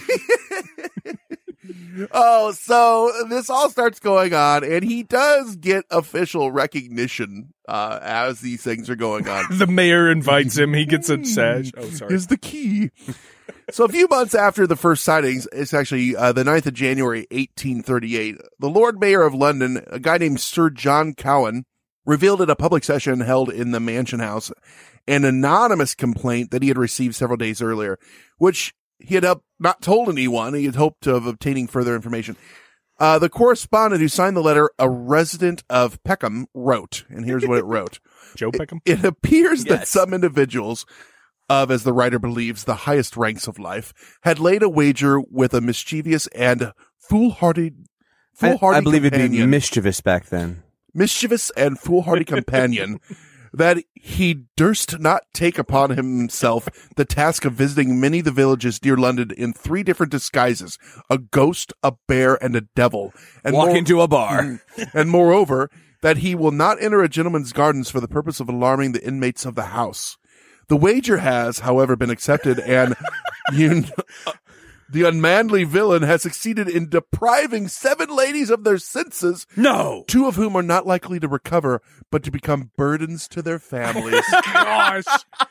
Oh, so this all starts going on, and he does get official recognition uh, as these things are going on. The mayor invites him. He gets a sash. Oh, sorry. Is the key. So a few months after the first sightings, it's actually uh, the ninth of January, eighteen thirty-eight, the Lord Mayor of London, a guy named Sir John Cowan, revealed at a public session held in the Mansion House an anonymous complaint that he had received several days earlier, which he had up, not told anyone. He had hoped of obtaining further information. Uh, the correspondent who signed the letter, a resident of Peckham, wrote, and here's what it wrote. Joe Peckham? It, it appears that Yes. some individuals of, as the writer believes, the highest ranks of life, had laid a wager with a mischievous and foolhardy, I, foolhardy I believe it'd be companion, mischievous back then. mischievous and foolhardy companion, that he durst not take upon himself the task of visiting many of the villages near London in three different disguises, a ghost, a bear, and a devil. And Walk more- into a bar. and moreover, that he will not enter a gentleman's gardens for the purpose of alarming the inmates of the house. The wager has, however, been accepted, and you, the unmanly villain has succeeded in depriving seven ladies of their senses, No. two of whom are not likely to recover, but to become burdens to their families. Gosh.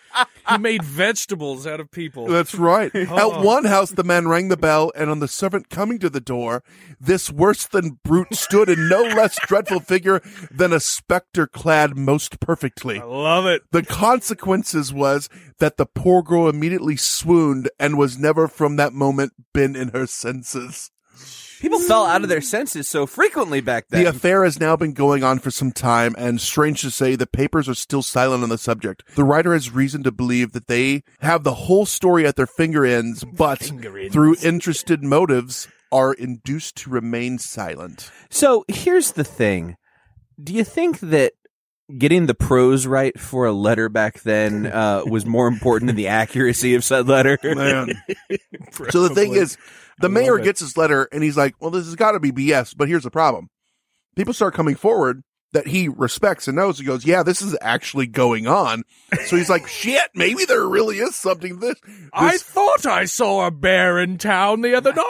He made vegetables out of people. That's right. Oh. At one house, the man rang the bell, and on the servant coming to the door, this worse than brute stood in no less dreadful figure than a spectre clad most perfectly. I love it. The consequences was that the poor girl immediately swooned and was never from that moment been in her senses. People fell out of their senses so frequently back then. The affair has now been going on for some time, and strange to say, the papers are still silent on the subject. The writer has reason to believe that they have the whole story at their finger ends, but Finger ends. through interested motives are induced to remain silent. So here's the thing. Do you think that getting the prose right for a letter back then uh, was more important than the accuracy of said letter? Man. So the thing is, the I mayor love it. gets his letter and he's like, well, this has got to be B S, but here's the problem. People start coming forward that he respects and knows. He goes, yeah, this is actually going on. So he's like, shit, maybe there really is something this. I this thought I saw a bear in town the other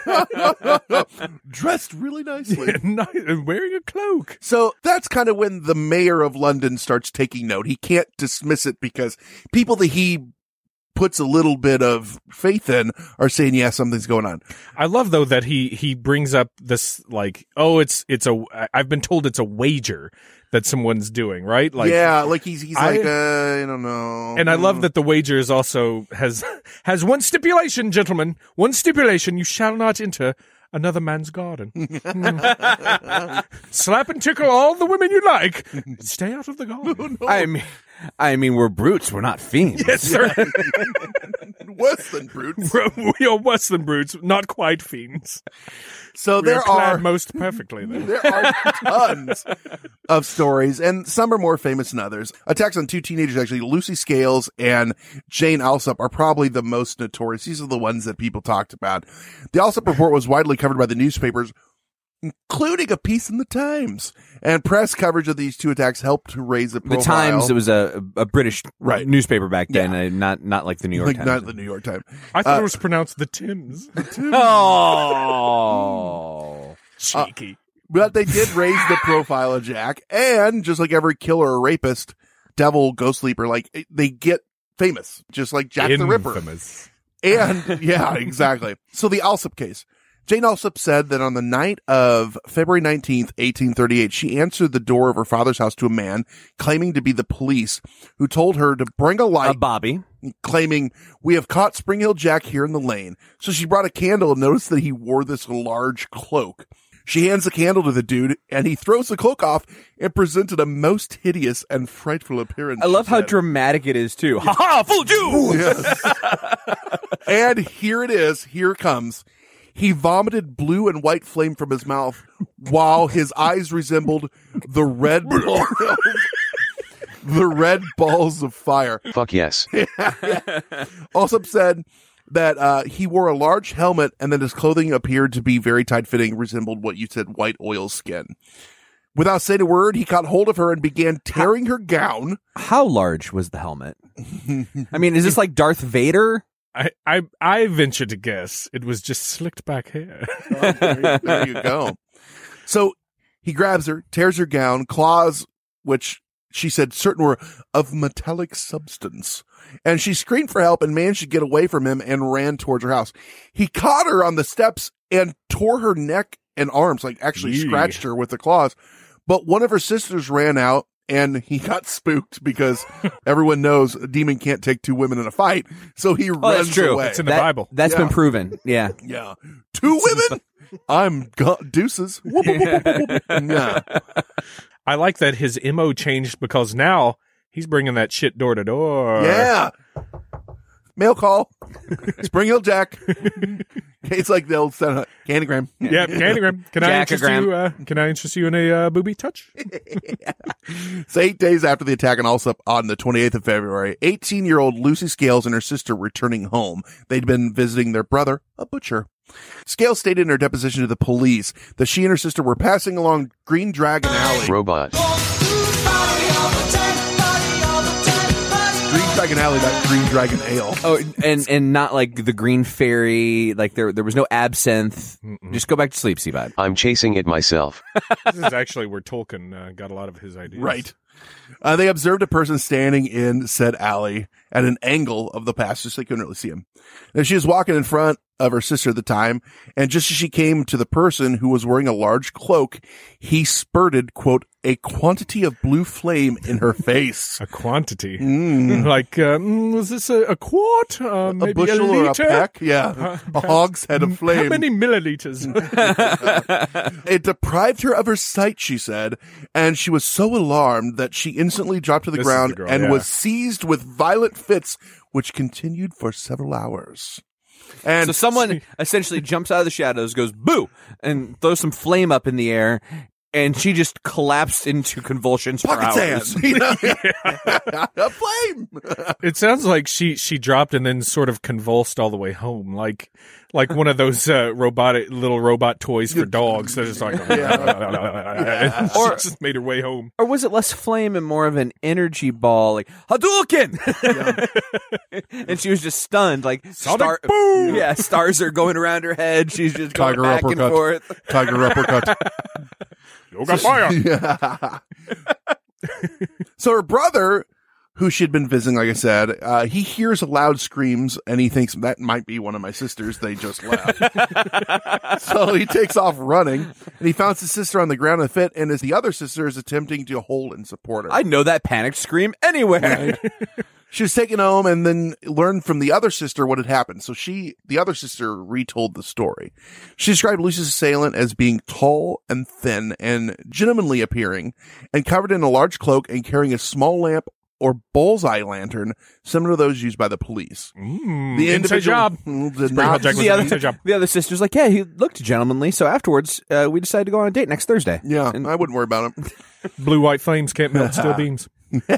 night. dressed really nicely. Nice, and wearing a cloak. So that's kind of when the mayor of London starts taking note. He can't dismiss it because people that he puts a little bit of faith in are saying, yeah, something's going on. I love though that he he brings up this like, oh, it's it's a I've been told it's a wager that someone's doing, right? Like, yeah, like he's he's I- like, uh, I don't know. and I love that the wager is also has has one stipulation, gentlemen. One stipulation: you shall not enter another man's garden. Mm. Slap and tickle all the women you like. Stay out of the garden. I mean, I mean, we're brutes. We're not fiends. Yes, sir. Worse than brutes. We are worse than brutes, not quite fiends. So We there are clad are most perfectly. Then. there are tons of stories, and some are more famous than others. Attacks on two teenagers, actually, Lucy Scales and Jane Alsop, are probably the most notorious. These are the ones that people talked about. The Alsop report was widely covered by the newspapers, including a piece in the Times. And press coverage of these two attacks helped to raise the The profile. Times, it was a a British Right. newspaper back then, uh, not not like the New York like Times. not the New York Times. I thought Uh, it was pronounced the Tims. Oh. Cheeky. But they did raise the profile of Jack, and just like every killer or rapist, devil, ghost leaper, like they get famous, just like Jack the Ripper. Infamous. And yeah, exactly. So the Alsop case. Jane Alsop said that on the night of February nineteenth, eighteen thirty-eight, she answered the door of her father's house to a man claiming to be the police, who told her to bring a light, Uh, Bobby. claiming, we have caught Spring Hill Jack here in the lane. So she brought a candle and noticed that he wore this large cloak. She hands the candle to the dude, and he throws the cloak off and presented a most hideous and frightful appearance. I love she how said. dramatic it is, too. Ha ha! Fooled you! Yes. And here it is. Here it comes. He vomited blue and white flame from his mouth while his eyes resembled the red balls, the red balls of fire. Fuck yes. Also said that uh, he wore a large helmet and that his clothing appeared to be very tight-fitting, resembled what you said, white oil skin. Without saying a word, he caught hold of her and began tearing her gown. How large was the helmet? I mean, is this like Darth Vader? I, I I venture to guess it was just slicked back hair. Oh, there, there you go. So he grabs her, tears her gown, claws, which she said certain were of metallic substance. And she screamed for help and managed to get away from him and ran towards her house. He caught her on the steps and tore her neck and arms, like actually Yee. scratched her with the claws. But one of her sisters ran out and he got spooked because everyone knows a demon can't take two women in a fight. So he Oh, runs that's true. away. It's in the That- Bible. That's Yeah. been proven. Yeah. Yeah. Two women? I'm go- deuces. Whoop, whoop, whoop, whoop, whoop. Yeah. I like that his M O changed because now he's bringing that shit door to door. Yeah. Mail call. Spring Hill Jack. It's like the old uh, Candygram. Yeah, Candygram. Can I interest Jackagram. you? Uh, can I interest you in a uh, booby touch? So eight days after the attack on Alsop on the twenty-eighth of February, eighteen-year-old Lucy Scales and her sister were returning home. They'd been visiting their brother, a butcher. Scales stated in her deposition to the police that she and her sister were passing along Green Dragon Alley. Robot. Green Dragon Alley, not Green Dragon Ale. Oh, and and not like the Green Fairy. Like there there was no absinthe. Mm-mm. Just go back to sleep, Seabot. I'm chasing it myself. This is actually where Tolkien uh, got a lot of his ideas. Right. Uh, they observed a person standing in said alley at an angle of the passage. They couldn't really see him. And she was walking in front of her sister at the time. And just as she came to the person who was wearing a large cloak, he spurted, quote, a quantity of blue flame in her face. A quantity. Mm. Like, uh, mm, was this a, a quart? Uh, A maybe bushel a or a liter? peck? Yeah. A hogshead of flame. How many milliliters? It deprived her of her sight, she said, and she was so alarmed that she instantly dropped to the This is ground the girl, and yeah. was seized with violent fits, which continued for several hours. And So someone essentially jumps out of the shadows, goes boo, and throws some flame up in the air, and she just collapsed into convulsions for pocket hours. sand, you know? A flame. It sounds like she she dropped and then sort of convulsed all the way home, like like one of those uh, robotic little robot toys for dogs. That is like, and she Or- just made her way home. Or was it less flame and more of an energy ball, like Hadouken? And she was just stunned, like Sonic star- boom! yeah, stars are going around her head. She's just going Tiger back uppercut. and forth. Tiger uppercut. Yoga fire. Yeah. So her brother, who she'd been visiting, like I said, uh, he hears loud screams and he thinks that might be one of my sisters. They just left. So he takes off running and he finds his sister on the ground in a fit, and as the other sister is attempting to hold and support her. I know that panicked scream anywhere. She was taken home and then learned from the other sister what had happened. So she, the other sister, retold the story. She described Lucy's assailant as being tall and thin and gentlemanly appearing and covered in a large cloak and carrying a small lamp or bullseye lantern similar to those used by the police. Mm, The inside individual job. did Spring not Hill Jack was the an other- inside job. The other sister's like, yeah, he looked gentlemanly. So afterwards, uh, we decided to go on a date next Thursday. Yeah, And- I wouldn't worry about it. Blue white flames can't melt steel beams.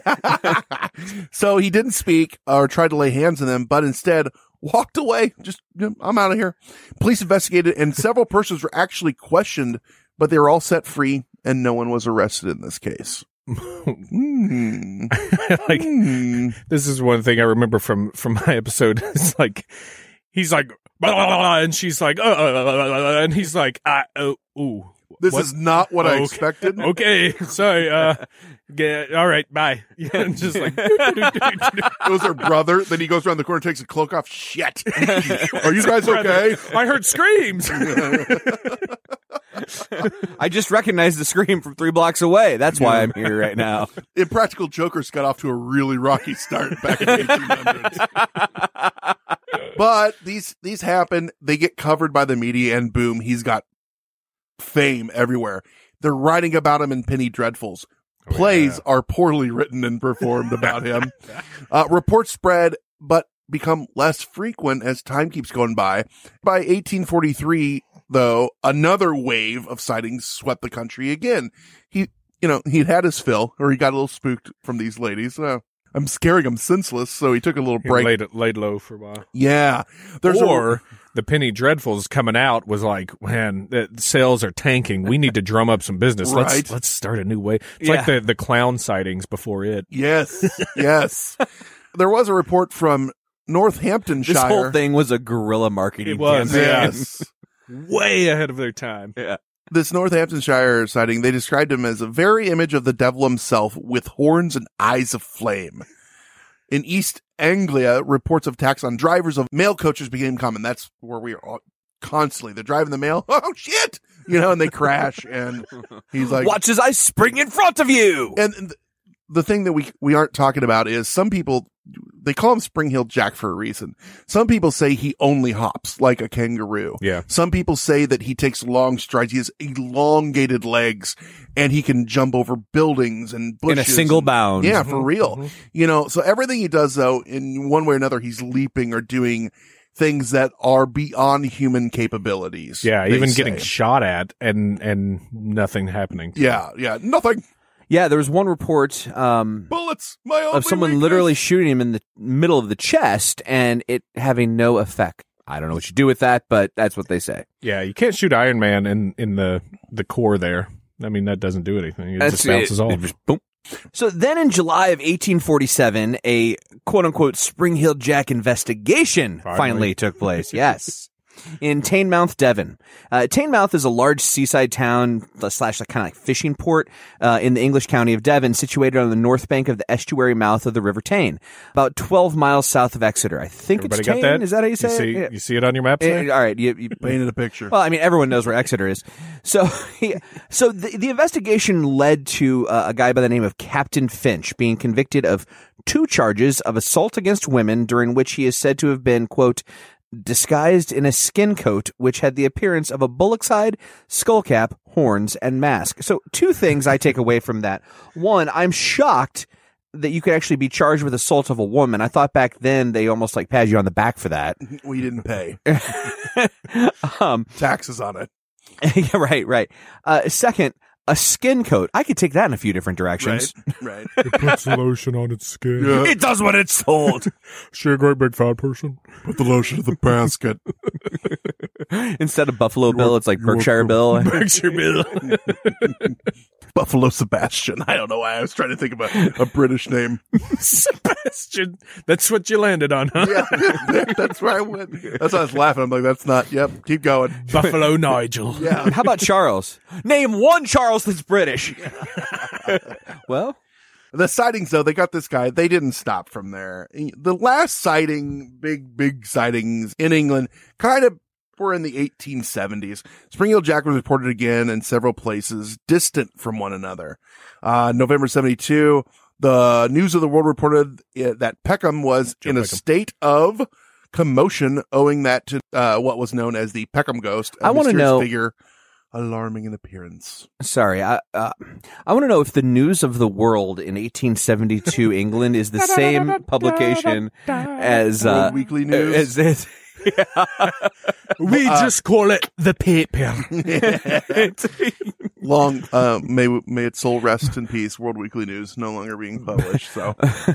So he didn't speak or tried to lay hands on them, but instead walked away. Just, you know, I'm out of here. Police investigated and several persons were actually questioned, but they were all set free and no one was arrested in this case. Hmm. Like, Hmm. this is one thing I remember from from my episode. It's like he's like, blah, blah, blah, and she's like, uh, uh, uh, uh, and he's like, uh, oh, ooh. This What? is not what I Okay. expected. Okay, sorry. Uh, get, all right, bye. Yeah, and just like, It was her brother. Then he goes around the corner, takes a cloak off. Shit. Are you guys okay? I heard screams. I just recognized the scream from three blocks away. That's why I'm here right now. Impractical Jokers got off to a really rocky start back in the eighteen hundreds. But these these happen. They get covered by the media, and boom, he's got fame everywhere. They're writing about him in Penny Dreadfuls. Oh, Plays yeah. are poorly written and performed about him. Uh, reports spread, but become less frequent as time keeps going by. By eighteen forty-three, though, another wave of sightings swept the country again. He, you know, he'd had his fill, or he got a little spooked from these ladies. Uh, I'm scaring him senseless, so he took a little He break. laid, it, laid low for a while. Yeah. There's or a, the Penny Dreadfuls coming out was like, man, the sales are tanking. We need to drum up some business. Right. Let's let's start a new way. It's Yeah. like the, the clown sightings before it. yes, yes. There was a report from Northamptonshire. This whole thing was a guerrilla marketing It was, campaign. Yes. Way ahead of their time. Yeah. This Northamptonshire sighting, they described him as a very image of the devil himself with horns and eyes of flame. In East Anglia, reports of attacks on drivers of mail coaches became common. That's where we are all constantly. They're driving the mail. Oh, shit! You know, and they crash, and he's like... Watch as I spring in front of you! And th- the thing that we we aren't talking about is some people, they call him Spring-Heeled Jack for a reason. Some people say he only hops like a kangaroo. Yeah. Some people say that he takes long strides. He has elongated legs and he can jump over buildings and bushes. In a single and- bound. Yeah, for real. Mhm. You know, so everything he does though, in one way or another, he's leaping or doing things that are beyond human capabilities. Yeah, they even say. getting shot at and and nothing happening. Yeah, yeah, nothing. Yeah, there was one report um, Bullets, my only of someone weakness. literally shooting him in the middle of the chest and it having no effect. I don't know what you do with that, but that's what they say. Yeah, you can't shoot Iron Man in, in the, the core there. I mean, that doesn't do anything. It That's just bounces it. off. It just boom. So then in July of eighteen forty-seven, a quote-unquote Spring-Heeled Jack investigation finally, Finally. took place. Yes. In Teignmouth, Devon. Uh, Teignmouth is a large seaside town slash kind of like fishing port uh, in the English county of Devon, situated on the north bank of the estuary mouth of the River Tyne, about twelve miles south of Exeter. I think Everybody it's got Tyne. that? Is that how you say you it? see, Yeah. You see it on your maps Eh, there? all right. You, you, Painted a picture. well, I mean, everyone knows where Exeter is. So, he, so the, the investigation led to uh, a guy by the name of Captain Finch being convicted of two charges of assault against women, during which he is said to have been, quote, disguised in a skin coat which had the appearance of a bullock's hide, skull cap, horns, and mask. So, two things I take away from that. One, I'm shocked that you could actually be charged with assault of a woman. I thought back then they almost like pat you on the back for that. We didn't pay um, taxes on it. yeah, right, right. Uh, second, a skin coat. I could take that in a few different directions. Right. It puts lotion on its skin. Yeah. It does what it's told. She a great big fat person. Put the lotion in the basket. Instead of Buffalo Bill, it's like you're Berkshire welcome. Bill. Berkshire Bill. Buffalo Sebastian. I don't know why I was trying to think of a, a British name. Sebastian. That's what you landed on, huh? Yeah, that's where I went. That's why I was laughing. I'm like, that's not. Yep, keep going. Buffalo Nigel. Yeah. How about Charles? Name one Charles that's British. Well, The sightings, though, they got this guy. They didn't stop from there. The last sighting, big, big sightings in England, kind of were in the eighteen seventies. Spring-Heeled Jack was reported again in several places, distant from one another. Uh, November seventy-two, the News of the World reported uh, that Peckham was Joe in a Peckham. state of commotion, owing that to uh, what was known as the Peckham ghost. a I wanna mysterious know- figure alarming in appearance. sorry. I uh, I want to know if the News of the World in eighteen seventy-two England is the same publication as uh, World Weekly News. As, as, We Uh, just call it the paper. Long, uh, may, may its soul rest in peace. World Weekly News no longer being published. So,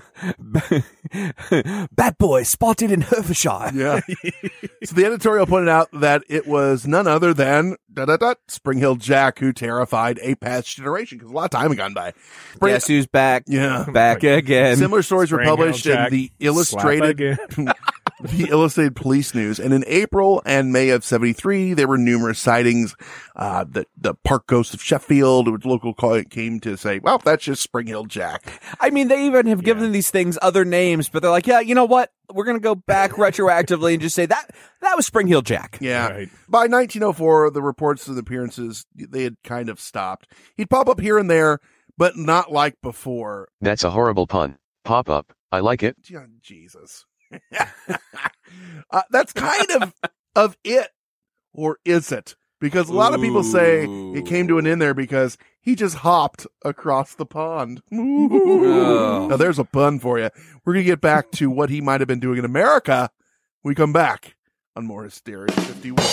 Bad boy spotted in Hertfordshire. yeah. So the editorial pointed out that it was none other than da da da Spring-Heeled Jack who terrified a past generation because a lot of time had gone by. Spring- Guess who's back? Yeah. Back again. Similar stories were Spring-Heeled published in Jack, the slap Illustrated, again. the Illustrated Police News, and in April and May of seventy-three, there were numerous sightings. Uh, the the Park Ghost of Sheffield, which local call came to say, "Well, that's just Spring-Heeled Jack." I mean, they even have given these things other names, but they're like, yeah, you know what? We're going to go back retroactively and just say that that was Spring-Heeled Jack. Yeah. Right. By nineteen oh four, the reports of the appearances, they had kind of stopped. He'd pop up here and there, but not like before. That's a horrible pun. Pop up. I like it. Yeah, Jesus. uh, that's kind of, of it. Or is it? Because a lot of people say it came to an end there because he just hopped across the pond. Oh. Now there's a pun for you. We're going to get back to what he might have been doing in America when we come back on more Hysteria fifty-one.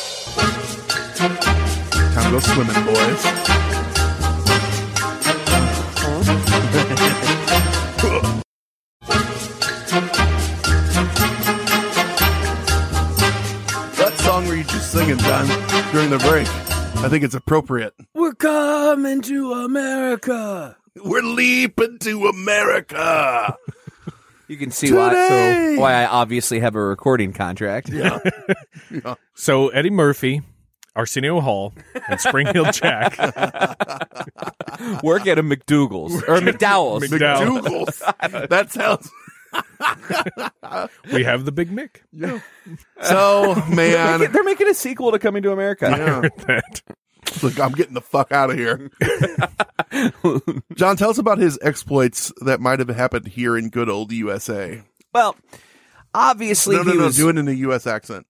Time to go swimming, boys. That song were you just singing, John, during the break? I think it's appropriate. We're coming to America. We're leaping to America. You can see why, Today. so, why I obviously have a recording contract. Yeah. Yeah. So Eddie Murphy, Arsenio Hall, and Spring Hill Jack work at a McDougal's or McDowell's. McDowell's. McDougal's. That sounds. We have the Big Mick. Yeah. So, man. They're making a sequel to Coming to America. Yeah. That. Look, I'm getting the fuck out of here. John, tell us about his exploits that might have happened here in good old U S A. Well, obviously No, no, he no. was... Do it in a U S accent.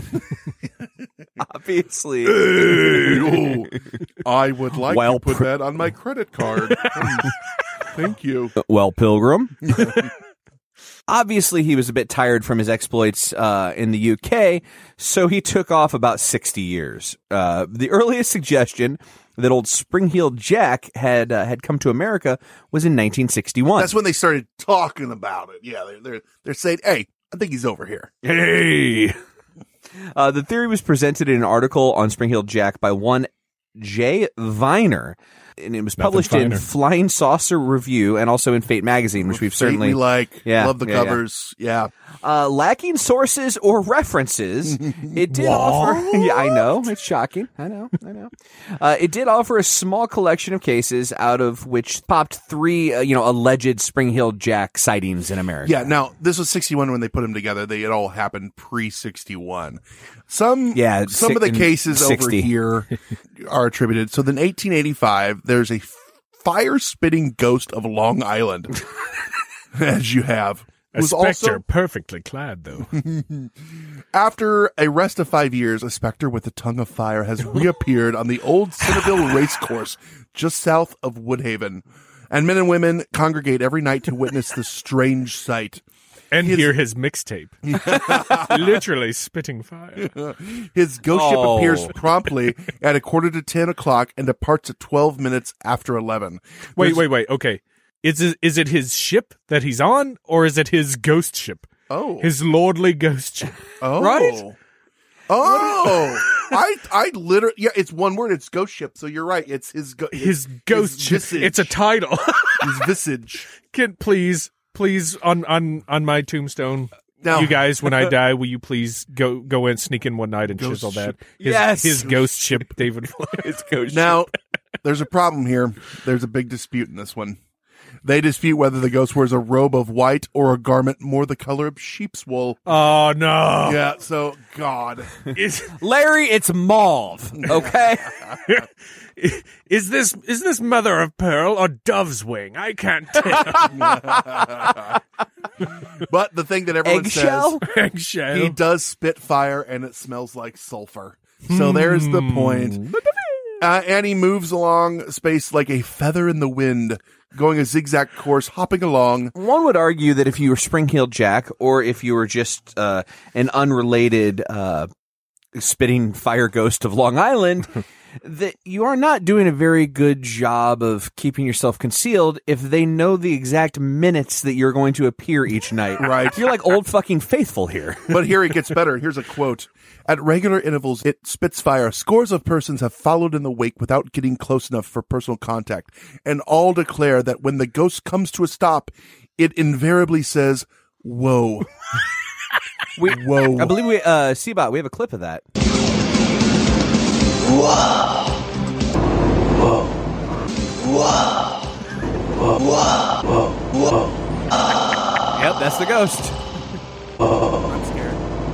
Obviously. Hey, oh, I would like Well, to put pr- that on my credit card. Hmm. Thank you. Well, Pilgrim. Obviously, he was a bit tired from his exploits uh, in the U K, so he took off about sixty years. Uh, the earliest suggestion that old Spring-Heeled Jack had uh, had come to America was in nineteen sixty-one. That's when they started talking about it. Yeah, they're they're, they're saying, "Hey, I think he's over here." Hey. Uh, the theory was presented in an article on Spring-Heeled Jack by one Jay Viner, and it was Nothing published in finer. Flying Saucer Review and also in Fate Magazine, which we've Fate certainly we like. Yeah, Love the yeah, yeah. covers. Yeah. Uh, lacking sources or references, it did offer. Yeah, I know it's shocking. I know, I know. Uh, it did offer a small collection of cases, out of which popped three, uh, you know, alleged Spring-Heeled Jack sightings in America. Yeah. Now this was sixty-one when they put them together. They had all happened pre sixty-one. Some Yeah, some si- of the in cases over sixty. here are attributed. So then, eighteen eighty-five, there's a fire spitting ghost of Long Island, as you have. A Was specter, also perfectly clad, though. after a rest of five years, a specter with a tongue of fire has reappeared on the old Centerville racecourse just south of Woodhaven, and men and women congregate every night to witness this strange sight. And His- hear his mixtape. Literally spitting fire. His ghost ship Oh. appears promptly at a quarter to ten o'clock and departs at twelve minutes after eleven. Wait, There's- wait, wait. Okay. Is it, is it his ship that he's on, or is it his ghost ship? Oh, His lordly ghost ship. oh, Right? Oh, I, I literally, yeah, it's one word. It's ghost ship. So you're right. It's his, go- His ghost ship. visage. It's a title. his visage. Can please, please, on on on my tombstone, Now- you guys, when I die, will you please go go in, sneak in one night and Ghost chisel that? ship. His, Yes. his ghost ship, David. It's ghost Now, there's a problem here. There's a big dispute in this one. They dispute whether the ghost wears a robe of white or a garment more the color of sheep's wool. Oh no! Yeah, so, God. Is Larry, it's mauve. Okay. is this is this mother of pearl or dove's wing? I can't tell. But the thing that everyone Eggshell? says, Eggshell. he does spit fire and it smells like sulfur. So there's the point. Uh, and he moves along space like a feather in the wind, going a zigzag course, hopping along. One would argue that if you were Spring-Heeled Jack, or if you were just uh, an unrelated uh, spitting fire ghost of Long Island, that you are not doing a very good job of keeping yourself concealed if they know the exact minutes that you're going to appear each night. Right. You're like Old Fucking Faithful here. But here it gets better. Here's a quote. At regular intervals, it spits fire. Scores of persons have followed in the wake without getting close enough for personal contact, and all declare that when the ghost comes to a stop, it invariably says, whoa. We, Whoa. I believe we, uh, Seabot, we have a clip of that. Yep, that's the ghost. I'm scared.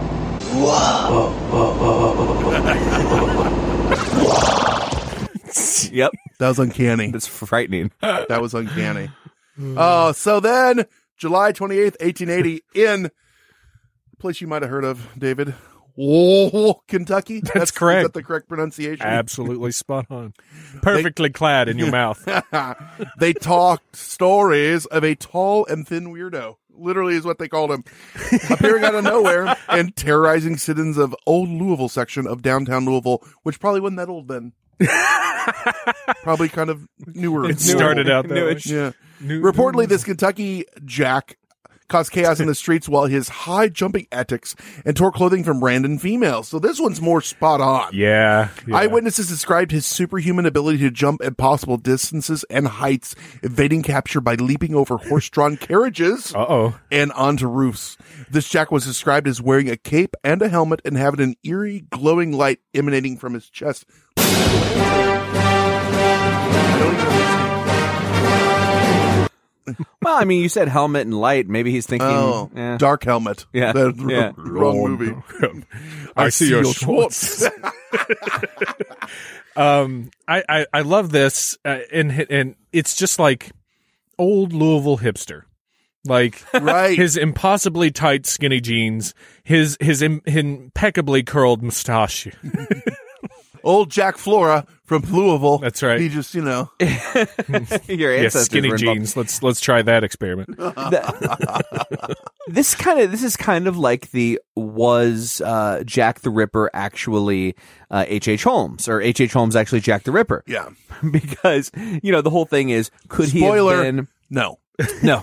Yep, That was uncanny. it's frightening. That was uncanny. Oh, so then, July twenty-eighth, eighteen eighty, in a place you might have heard of, David, Louisville, Kentucky. That's, That's correct. Is that the correct pronunciation? Absolutely spot on. Perfectly they, clad in your mouth. They talked stories of a tall and thin weirdo. Literally is what they called him. Appearing out of nowhere and terrorizing citizens of Old Louisville section of downtown Louisville, which probably wasn't that old then. Probably kind of newer. It started out that way. Yeah. New, Reportedly, new. this Kentucky Jack caused chaos in the streets while his high jumping antics and tore clothing from random females. So this one's more spot on. Yeah, yeah. Eyewitnesses described his superhuman ability to jump impossible distances and heights, evading capture by leaping over horse-drawn carriages Uh-oh. and onto roofs. This Jack was described as wearing a cape and a helmet and having an eerie glowing light emanating from his chest. Well, I mean, you said helmet and light. Maybe he's thinking oh, eh. Dark Helmet. Yeah, the yeah. wrong movie. I, I see your Schwartz. um, I, I I love this, uh, and and it's just like old Louisville hipster, like right. his impossibly tight skinny jeans, his his Im- impeccably curled mustache. Old Jack Flora from Louisville. That's right. He just, you know, your ancestors. Yeah, skinny were jeans. Let's let's try that experiment. The, this kind of this is kind of like the was uh, Jack the Ripper actually uh, H H. Holmes, or H H. Holmes actually Jack the Ripper? Yeah, because you know the whole thing is could Spoiler, he have been no. No,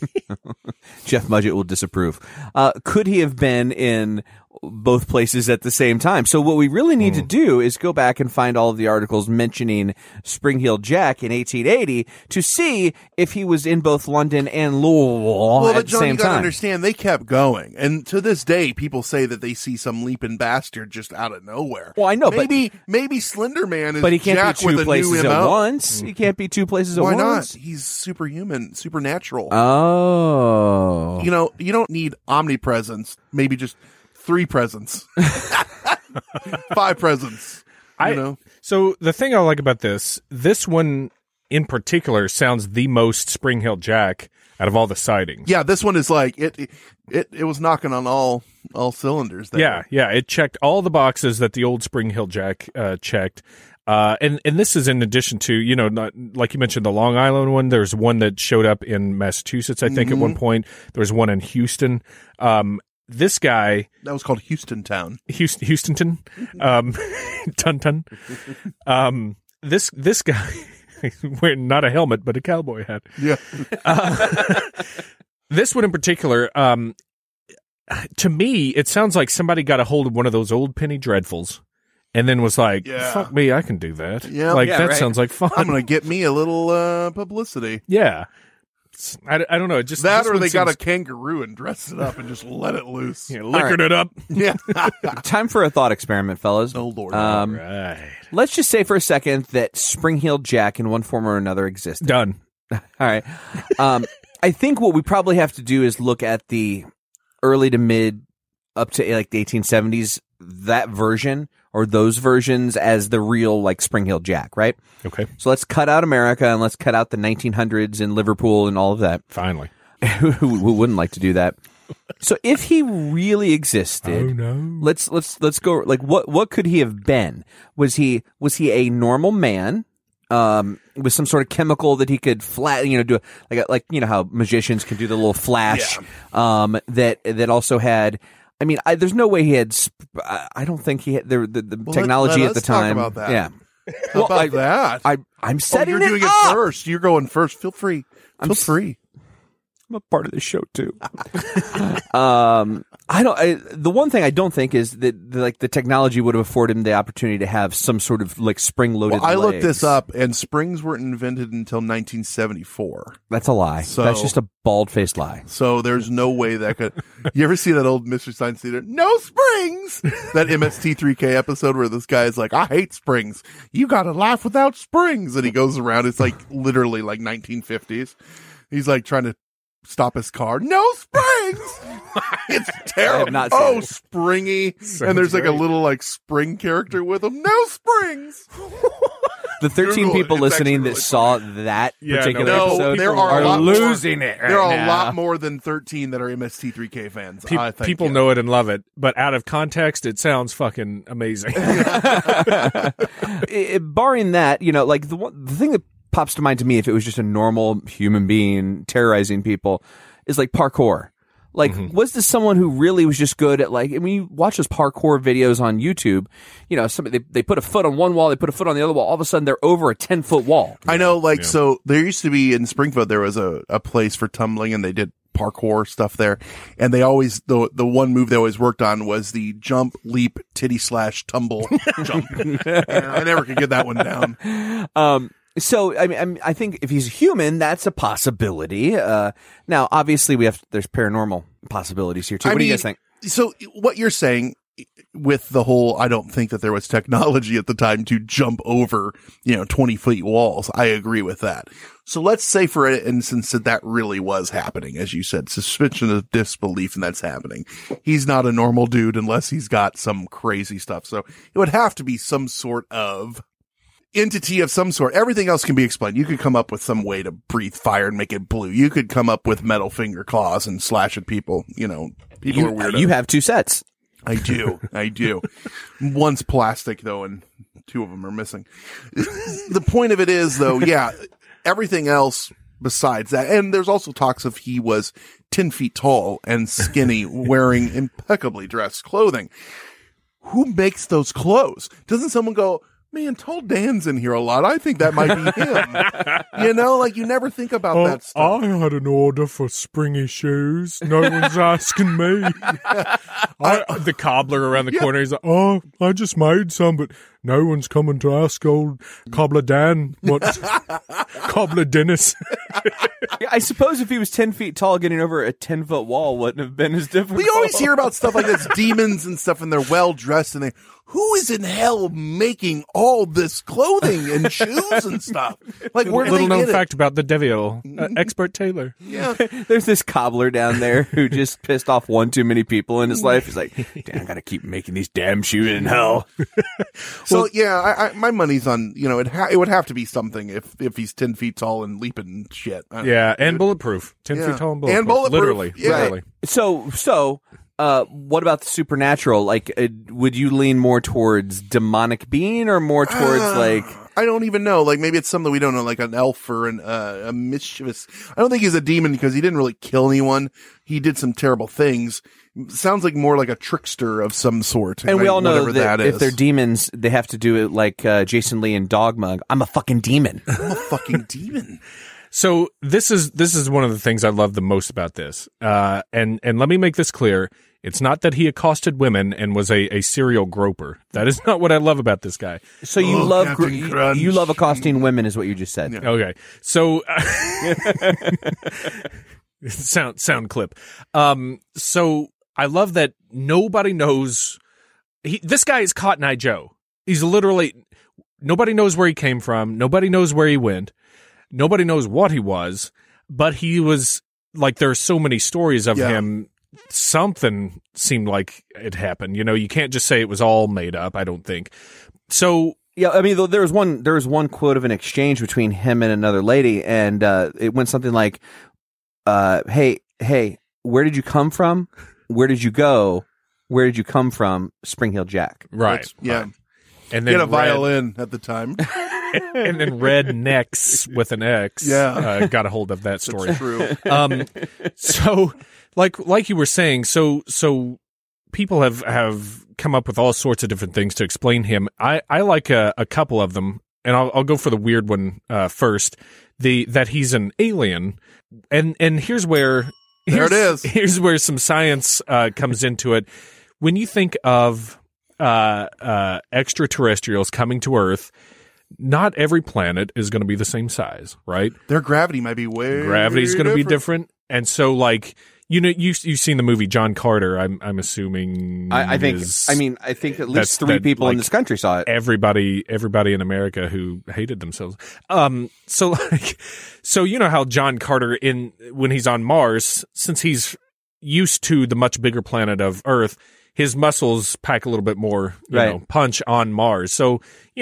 Jeff Mudgett will disapprove. Uh, could he have been in both places at the same time? So what we really need mm. to do is go back and find all of the articles mentioning Spring-Heeled Jack in eighteen eighty to see if he was in both London and Louisville well, at but the John, same you gotta time. Understand, they kept going, and to this day, people say that they see some leaping bastard just out of nowhere. Well, I know, maybe but maybe Slender Man is but he can't Jack be two with a places new at M O. once. He can't be two places at Why once. not? He's superhuman, supernatural. Oh, you know, you don't need omnipresence. Maybe just three presents, five presents. You I know. So the thing I like about this, this one in particular sounds the most Spring-Heeled Jack out of all the sightings. Yeah, this one is like it. It it was knocking on all all cylinders there. Yeah, yeah, it checked all the boxes that the old Spring-Heeled Jack uh, checked. Uh, and, and this is in addition to, you know, not, like you mentioned, the Long Island one. There's one that showed up in Massachusetts, I think, mm-hmm. at one point. There was one in Houston. Um, this guy. That was called Houston Town. Houston, Houstonton. Um, Tun-tun. Um, this, this guy, wearing not a helmet, but a cowboy hat. Yeah. uh, this one in particular, um, to me, it sounds like somebody got a hold of one of those old Penny Dreadfuls. And then was like, yeah. fuck me, I can do that. Yeah, like, yeah, that right. sounds like fun. I'm going to get me a little uh, publicity. Yeah. I, I don't know. Just that or they seems... got a kangaroo and dressed it up and just let it loose. Yeah, liquored right. it up. Yeah. Time for a thought experiment, fellas. Oh, Lord. Um, right. Let's just say for a second that Spring-Heeled Jack in one form or another existed. Done. All right. Um, I think what we probably have to do is look at the early to mid up to like the eighteen seventies, that version or those versions as the real like Spring-Heeled Jack, right? Okay. So let's cut out America and let's cut out the nineteen hundreds in Liverpool and all of that. Finally. who, who wouldn't like to do that? So if he really existed, oh, no. let's let's let's go like what what could he have been? Was he was he a normal man? Um, with some sort of chemical that he could flat, you know, do like like you know how magicians can do the little flash. Yeah. Um, that that also had. I mean, I, there's no way he had. Sp- I, I don't think he had the the, the well, technology let, let at the time. Talk about that. Yeah. How well, about I, that? I I'm setting oh, you're doing it, it up. first. You're going first. Feel free. Feel I'm free. I'm a part of the show too. um, I don't. I, the one thing I don't think is that the, like the technology would have afforded him the opportunity to have some sort of like spring-loaded. Well, I legs. looked this up, and springs weren't invented until nineteen seventy-four. That's a lie. So, that's just a bald-faced lie. So there's no way that could. You ever see that old Mystery Science Theater? No springs. That M S T three K episode where this guy is like, "I hate springs. You got a life without springs," and he goes around. It's like literally like nineteen fifties. He's like trying to stop his car. No springs. It's terrible. Not oh, it. springy. Sounds and there's like great. a little like spring character with him. No springs. the thirteen Google it. people It's listening actually that really saw that Yeah, particular no, episode there are, are a lot losing more, it right There are now. a lot more than thirteen that are M S T three K fans. Pe- I think, people yeah. know it and love it, but out of context, it sounds fucking amazing. It- barring that, you know, like the one, the thing that pops to mind to me, if it was just a normal human being terrorizing people, is like parkour. Like, Mm-hmm. was this someone who really was just good at, like, and when you watch those parkour videos on YouTube, you know, somebody they, they put a foot on one wall, they put a foot on the other wall, all of a sudden they're over a ten foot wall. I know, like, Yeah. so there used to be in Springfield, there was a, a place for tumbling and they did parkour stuff there. And they always, the, the one move they always worked on was the jump, leap, titty slash tumble jump. And I never could get that one down. Um, So, I mean, I, mean, I think if he's human, that's a possibility. Uh, now, obviously, we have there's paranormal possibilities here too. What I do you mean, guys think? So what you're saying with the whole, I don't think that there was technology at the time to jump over, you know, twenty feet walls. I agree with that. So let's say for instance that that really was happening, as you said, suspension of disbelief, and that's happening. He's not a normal dude unless he's got some crazy stuff. So it would have to be some sort of entity of some sort. Everything else can be explained. You could come up with some way to breathe fire and make it blue. You could come up with metal finger claws and slash at people. You know, people You, are weird. you have two sets. I do. I do. One's plastic though, and two of them are missing. The point of it is though, yeah, everything else besides that, and there's also talks of he was ten feet tall and skinny, wearing impeccably dressed clothing. Who makes those clothes? Doesn't someone go, man, Tall Dan's in here a lot. I think that might be him. You know, like you never think about Oh, that stuff. I had an order for springy shoes. No one's asking me. I, the cobbler around the Yeah. corner, he's like, Oh, I just made some, but no one's coming to ask old Cobbler Dan what Cobbler Dennis. I suppose if he was ten feet tall, getting over a ten foot wall wouldn't have been as difficult. We always hear about stuff like this, demons and stuff, and they're well dressed, and they, who is in hell making all this clothing and shoes and stuff? Like, where do little they known get it? fact about the devil, uh, expert tailor. Yeah. There's this cobbler down there who just pissed off one too many people in his life. He's like, damn, I gotta keep making these damn shoes in hell. So yeah, I, I, my money's on, you know, it ha- it would have to be something if if he's ten feet tall and leaping shit. I don't Yeah, know. and bulletproof. Ten Yeah. feet tall and bulletproof. And bulletproof, Literally. yeah. Literally. So, so, uh, what about the supernatural? Like, uh, would you lean more towards demonic being or more towards Uh, like, I don't even know. Like maybe it's something we don't know, like an elf or an uh, a mischievous. I don't think he's a demon because he didn't really kill anyone. He did some terrible things. Sounds like more like a trickster of some sort. and we like, all know whatever that, that if is. they're demons, they have to do it like, uh, Jason Lee in Dogma. I'm a fucking demon. I'm a fucking demon. So this is this is one of the things I love the most about this. Uh, and and let me make this clear: it's not that he accosted women and was a, a serial groper. That is not what I love about this guy. So you Oh, love, Captain gr- you, Crunch. you love accosting women is what you just said. Okay, so sound sound clip. Um, so I love that nobody knows. He, this guy is Cotton Eye Joe. He's literally nobody knows where he came from. Nobody knows where he went. Nobody knows what he was. But he was like there are so many stories of Yeah. him. Something seemed like it happened. You know, you can't just say it was all made up. I don't think so. Yeah, I mean, though, there was one there was one quote of an exchange between him and another lady, and uh, it went something like, uh, "Hey, hey, where did you come from? Where did you go? Where did you come from? Spring Hill Jack." Right. That's- yeah. And He then had a red- violin at the time. and then rednecks with an X. Yeah. uh, got a hold of that story. That's true. Um, so like like you were saying, so so people have have come up with all sorts of different things to explain him. I I like a, a couple of them, and I'll I'll go for the weird one uh, first. The that he's an alien, and and here's where There it here's- is. Here's where some science uh, comes into it. When you think of uh, uh, extraterrestrials coming to Earth, not every planet is going to be the same size, right? Their gravity might be way. Gravity's going to be different. different, and so like you know you you've seen the movie John Carter. I'm I'm assuming. I, I think. is- I mean, I think at that's- least three that, people in like, this country saw it. everybody everybody in America who hated themselves. Um, so like, so you know how John Carter in when he's on Mars, since he's used to the much bigger planet of Earth, his muscles pack a little bit more, you Right. know, punch on Mars. So you know,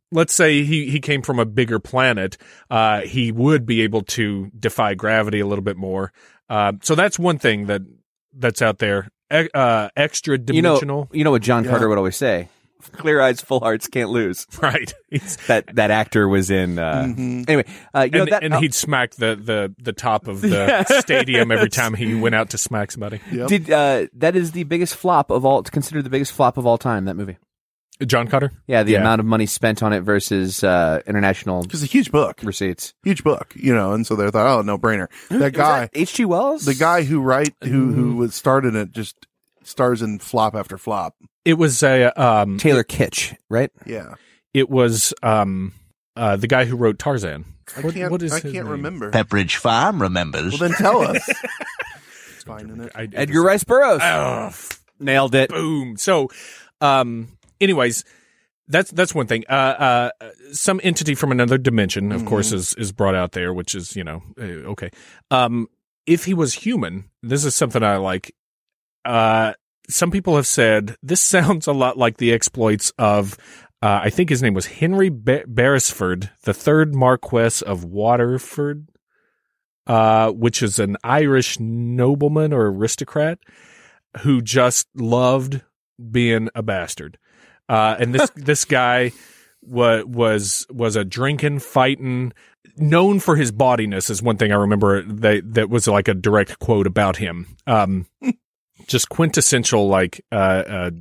let's say he, he came from a bigger planet, uh, he would be able to defy gravity a little bit more. Uh, so that's one thing that that's out there. E- uh, extra dimensional. You know, you know what John Yeah. Carter would always say? Clear eyes, full hearts can't lose. Right. that that actor was in. Uh, Mhm. Anyway, uh, you know and that, and oh, he'd smack the, the, the top of the stadium every time he went out to smack somebody. Yep. did uh, that is the biggest flop of all. It's considered the biggest flop of all time. That movie. John Carter? Yeah, the Yeah. amount of money spent on it versus uh, international Because it's a huge book, receipts. huge book, you know, and so they thought, oh, no brainer. That guy, H G Wells, the guy who write who who was started it, just stars in flop after flop. It was a um, Taylor Kitsch, right? Yeah, it was um, uh, the guy who wrote Tarzan. I What- can't. what is I his can't name? remember. Pepperidge Farm remembers. Well, then tell us. It's fine, isn't it? I, it Edgar was- Rice Burroughs. Oh, Nailed it. boom. So, um, anyways, that's that's one thing. Uh, uh, some entity from another dimension, of course, is is brought out there, which is you know uh, okay. Um, if he was human, this is something I like. Uh, some people have said this sounds a lot like the exploits of. Uh, I think his name was Henry Ber- Beresford, the third Marquess of Waterford, uh, which is an Irish nobleman or aristocrat who just loved being a bastard. Uh, and this this guy was was was a drinking, fighting, known for his bawdiness is one thing I remember. They, that was like a direct quote about him. Um, just quintessential, like uh, uh,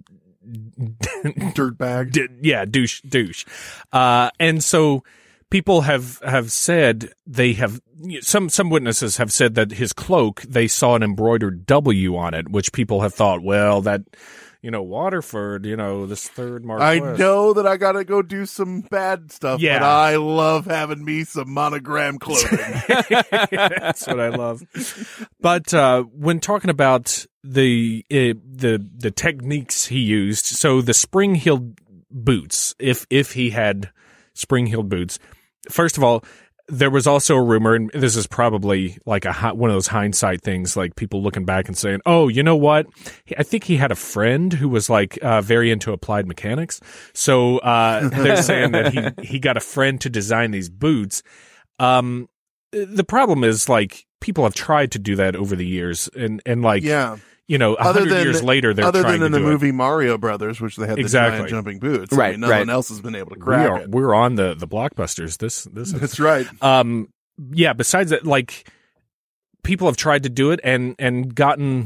Dirtbag. D- yeah, douche, douche. Uh, and so people have, have said they have, some, some witnesses have said that his cloak, they saw an embroidered W on it, which people have thought, well, that, you know, Waterford, you know, this third Marquess. I know that I gotta go do some bad stuff, Yeah. but I love having me some monogram clothing. That's what I love. But uh, when talking about the uh, the the techniques he used, so the spring-heeled boots, if if he had spring-heeled boots, first of all, there was also a rumor, and this is probably like a hi- one of those hindsight things, like people looking back and saying, "Oh, you know what? I think he had a friend who was like uh, very into applied mechanics." So uh, they're saying that he he got a friend to design these boots. Um, the problem is like people have tried to do that over the years, and and like Yeah. you know, a Other hundred than years later, they're other trying than in to the do movie Mario Brothers, which they had the Exactly. giant jumping boots. I Right, mean, no right. one else has been able to it. We crack are it. we're on the the blockbusters. This this is That's right. Um, yeah. Besides that, like people have tried to do it and and gotten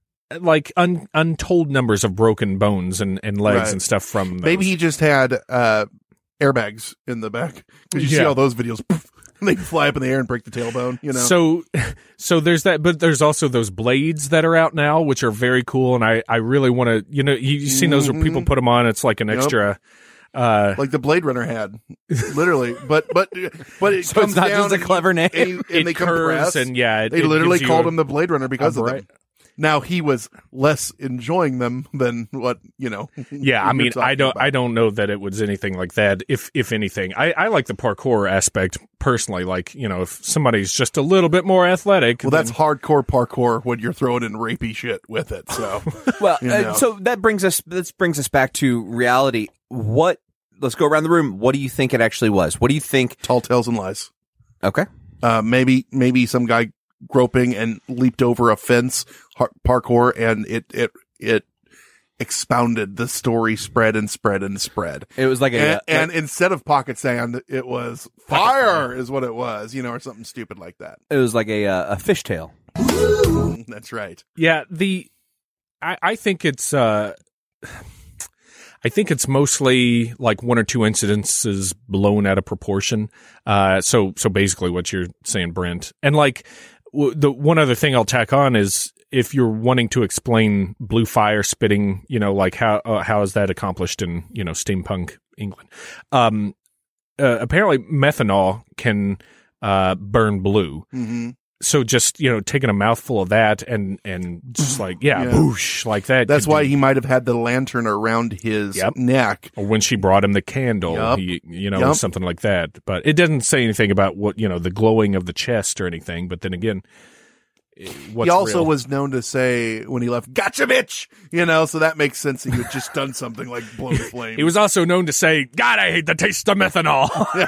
like un, untold numbers of broken bones and, and legs Right. and stuff from those. Maybe he just had uh, airbags in the back because you see Yeah. all those videos. Poof, and they fly up in the air and break the tailbone. You know. So, so there's that, but there's also those blades that are out now, which are very cool. And I, I really want to, you know, you, you've seen those where people put them on. It's like an Yep. extra, uh, like the Blade Runner had, literally, but but but it So comes it's not down just a and- clever name. and, and it they curves compress, and yeah, it, they it literally gives you called a- him the Blade Runner because a of bright- them. Now he was less enjoying them than what you know. Yeah, I you're mean, I talking don't, about. I don't know that it was anything like that. If, if anything, I, I like the parkour aspect personally. Like, you know, if somebody's just a little bit more athletic, Well, then- that's hardcore parkour when you're throwing in rapey shit with it. So, Well, you uh, know. so that brings us this brings us back to reality. What? Let's go around the room. What do you think it actually was? What do you think? Tall tales and lies. Okay. Uh, maybe maybe some guy groping and leaped over a fence, har- parkour, and it it it expounded the story, spread and spread and spread. It was like a And, like- and instead of pocket sand, it was fire, is what it was, you know, or something stupid like that. it was like a uh, a fishtail. That's right. Yeah, the I, I think it's uh I think it's mostly like one or two incidences blown out of proportion. Uh so so basically what you're saying, Brent. And like w- the one other thing I'll tack on is if you're wanting to explain blue fire spitting, you know, like how uh, how is that accomplished in, you know, steampunk England? Um uh, apparently methanol can uh burn blue. Mm-hmm. So just, you know, taking a mouthful of that and, and just like, yeah, Yeah. boosh, like that. That's could why do- he might have had the lantern around his Yep. neck. or when she brought him the candle, Yup. he, you know, Yup. something like that. But it doesn't say anything about what, you know, the glowing of the chest or anything. But then again, what's he also real. was known to say when he left, "Gotcha, bitch!" You know, so that makes sense that you had just done something like blow the flame. He was also known to say, "God, I hate the taste of methanol,"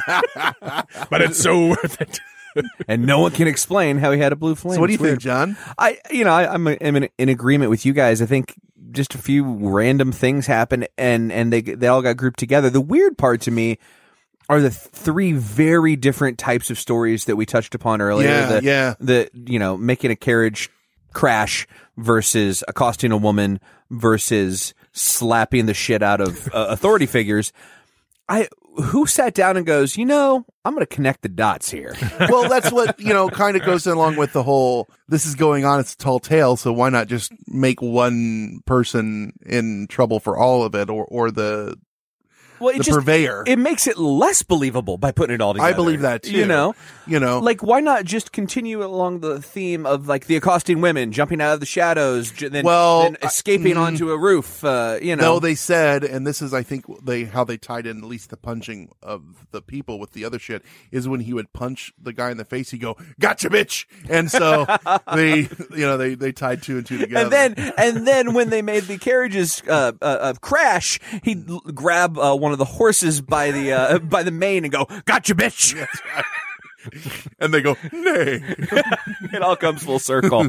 but it's so worth it. And no one can explain how he had a blue flame. So what do you It's think, weird. John? I, you know, I, I'm, I'm in, in agreement with you guys. I think just a few random things happened, and and they they all got grouped together. The weird part to me are the three very different types of stories that we touched upon earlier. Yeah, the, yeah. The you know making a carriage crash versus accosting a woman versus slapping the shit out of uh, authority figures. I who sat down and goes, you know, I'm going to connect the dots here. Well, that's what, you know, kind of goes along with the whole, this is going on, it's a tall tale, so why not just make one person in trouble for all of it, or, or the, well, it the just, purveyor. It makes it less believable by putting it all together. I believe that too. You know? You know? Like, why not just continue along the theme of, like, the accosting women, jumping out of the shadows, j- then, Well, then escaping I- mm, onto a roof, uh, you know? No, they said, and this is, I think, they how they tied in at least the punching of the people with the other shit, is when he would punch the guy in the face, he'd go, "Gotcha, bitch!" And so they, you know, they, they tied two and two together. And then, and then when they made the carriages uh, uh, uh, crash, he'd l- grab uh, one of the horses by the uh, by the mane and go, "Gotcha, bitch!" And they go, "Nay." It all comes full circle.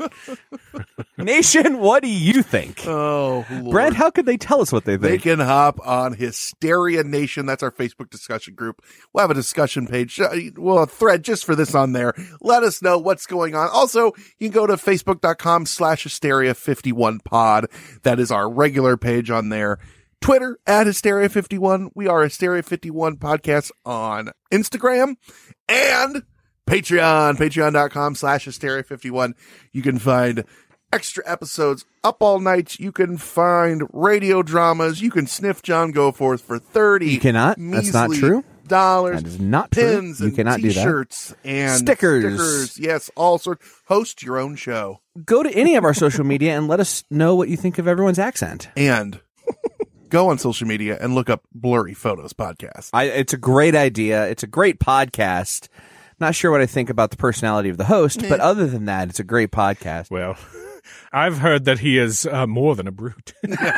Nation, what do you think? Oh, Lord. Brent, how could they tell us what they They think? can hop on Hysteria Nation. That's our Facebook discussion group. We'll have a discussion page, uh, well, a thread just for this on there. Let us know what's going on. Also, you can go to facebook.com slash hysteria 51 pod. That is our regular page on there. Twitter at Hysteria fifty-one. We are Hysteria fifty-one podcast on Instagram and Patreon, patreon.com slash Hysteria 51. You can find extra episodes up all night. You can find radio dramas. You can sniff John Goforth for thirty. You cannot. That's not measly true. Dollars. That is not true. Pins You and cannot do that. t-shirts and Stickers. stickers. Yes, all sorts. Host your own show. Go to any of our social media and let us know what you think of everyone's accent. And go on social media and look up Blurry Photos Podcast. I, it's a great idea. It's a great podcast. Not sure what I think about the personality of the host, but other than that, it's a great podcast. Well, I've heard that he is uh, more than a brute.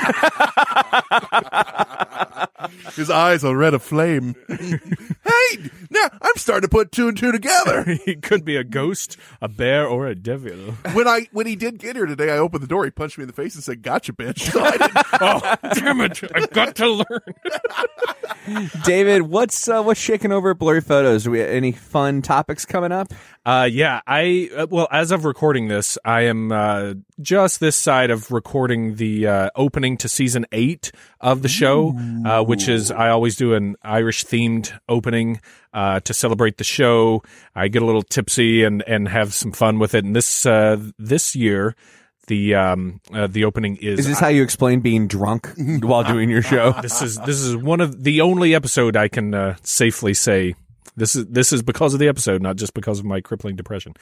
His eyes are red aflame. Hey, now I'm starting to put two and two together. He could be a ghost, a bear, or a devil. When I when he did get here today, I opened the door. He punched me in the face and said, "Gotcha, bitch." So I didn't, Oh, damn it. I've got to learn. David, what's uh, what's shaking over at Blurry Photos? Do we any fun topics coming up? Uh, yeah, I, uh, well, as of recording this, I am, uh, just this side of recording the, uh, opening to season eight of the show, uh, which is, I always do an Irish themed opening, uh, to celebrate the show. I get a little tipsy and, and have some fun with it. And this, uh, this year, the, um, uh, the opening is. Is this how you explain being drunk while doing your show? This is, this is one of the only episode I can, uh, safely say. This is this is because of the episode, not just because of my crippling depression.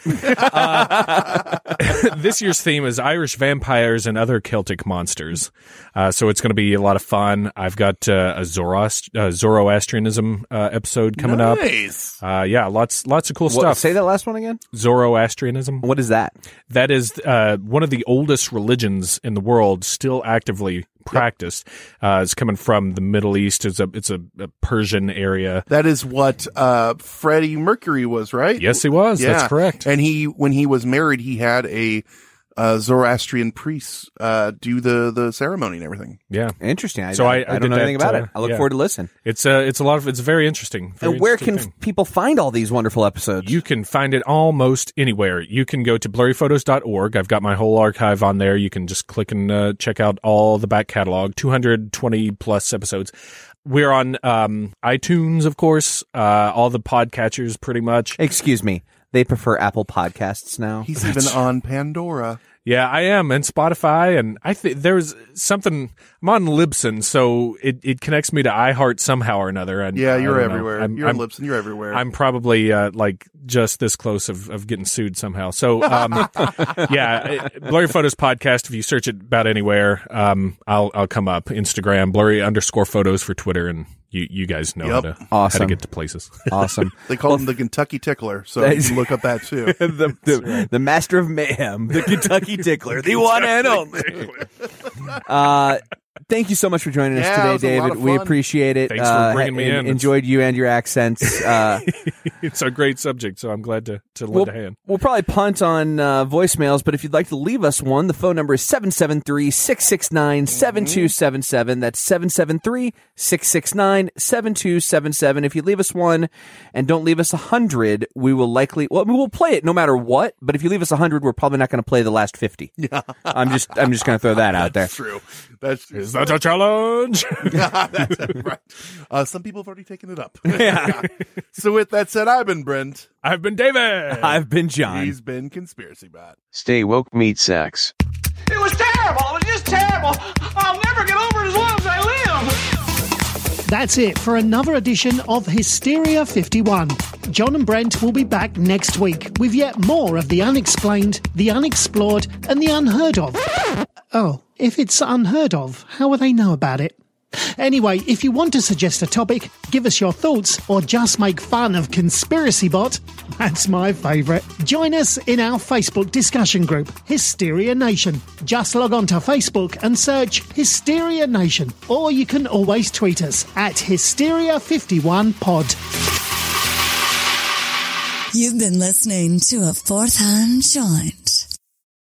Uh, this year's theme is Irish vampires and other Celtic monsters. Uh, so it's going to be a lot of fun. I've got uh, a Zoroast- uh, Zoroastrianism uh, episode coming nice. up. Uh, yeah, lots lots of cool What, stuff. say that last one again. Zoroastrianism. What is that? That is uh, one of the oldest religions in the world, still actively practiced. Uh, it's coming from the Middle East. It's a it's a, a Persian area. That is what uh, Freddie Mercury was, right? Yes, he was. Yeah. That's correct. And he, when he was married, he had a uh, Zoroastrian priest uh, do the the ceremony and everything. Yeah, interesting. I, So I, I- I I don't did know anything that, about uh, it. I look yeah. forward to listening. It's uh, it's a lot of it's very interesting. Very And where interesting can thing. people find all these wonderful episodes? You can find it almost anywhere. You can go to blurry photos dot org. I've got my whole archive on there. You can just click and uh, check out all the back catalog, two hundred twenty plus episodes. We're on um, iTunes, of course, uh, all the podcatchers pretty much. Excuse me. They prefer Apple Podcasts now. He's even on Pandora. Yeah, I am, and Spotify, and I think there's something. I'm on Libsyn, so it, it connects me to iHeart somehow or another. And Yeah, I you're don't know. everywhere. I'm, you're I'm, on Libsyn. You're everywhere. I'm probably uh, like just this close of, of getting sued somehow. So, um, yeah, Blurry Photos Podcast. If you search it about anywhere, um, I'll I'll come up. Instagram, blurry underscore photos for Twitter, and You you guys know Yep. how, to, Awesome. how to get to places. Awesome. They call him the Kentucky Tickler, so you can look up that too. the, the, the master of mayhem, the Kentucky Tickler, the one and only. Uh, thank you so much for joining us Yeah, it was today, a lot David. of We fun. appreciate it. Thanks for Uh, bringing me en- in. Enjoyed you and your accents. Uh, It's a great subject, so I'm glad to, to lend we'll, a hand. we'll probably punt on uh, voicemails, but if you'd like to leave us one, the phone number is seven seven three, six six nine, seven two seven seven. That's seven seven three, six six nine, seven two seven seven. If you leave us one and don't leave us a hundred, we will likely, well, we will play it no matter what, but if you leave us a hundred, we're probably not going to play the last fifty. Yeah. I'm just, I'm just going to throw that out there. That's true. That's true. Is that a challenge? Yeah, that's right. Uh, some people have already taken it up. Yeah. So with that said, I've been Brent. I've been David. I've been John. He's been Conspiracy Bot. Stay woke, meat sacks. It was terrible. It was just terrible. I'll never get over it as long as I live. That's it for another edition of Hysteria fifty-one. John and Brent will be back next week with yet more of the unexplained, the unexplored, and the unheard of. Oh, if it's unheard of, how will they know about it? Anyway, if you want to suggest a topic, give us your thoughts, or just make fun of Conspiracy Bot, that's my favourite. Join us in our Facebook discussion group, Hysteria Nation. Just log on to Facebook and search Hysteria Nation, or you can always tweet us at Hysteria fifty-one pod. You've been listening to a Fourth Hand Joint.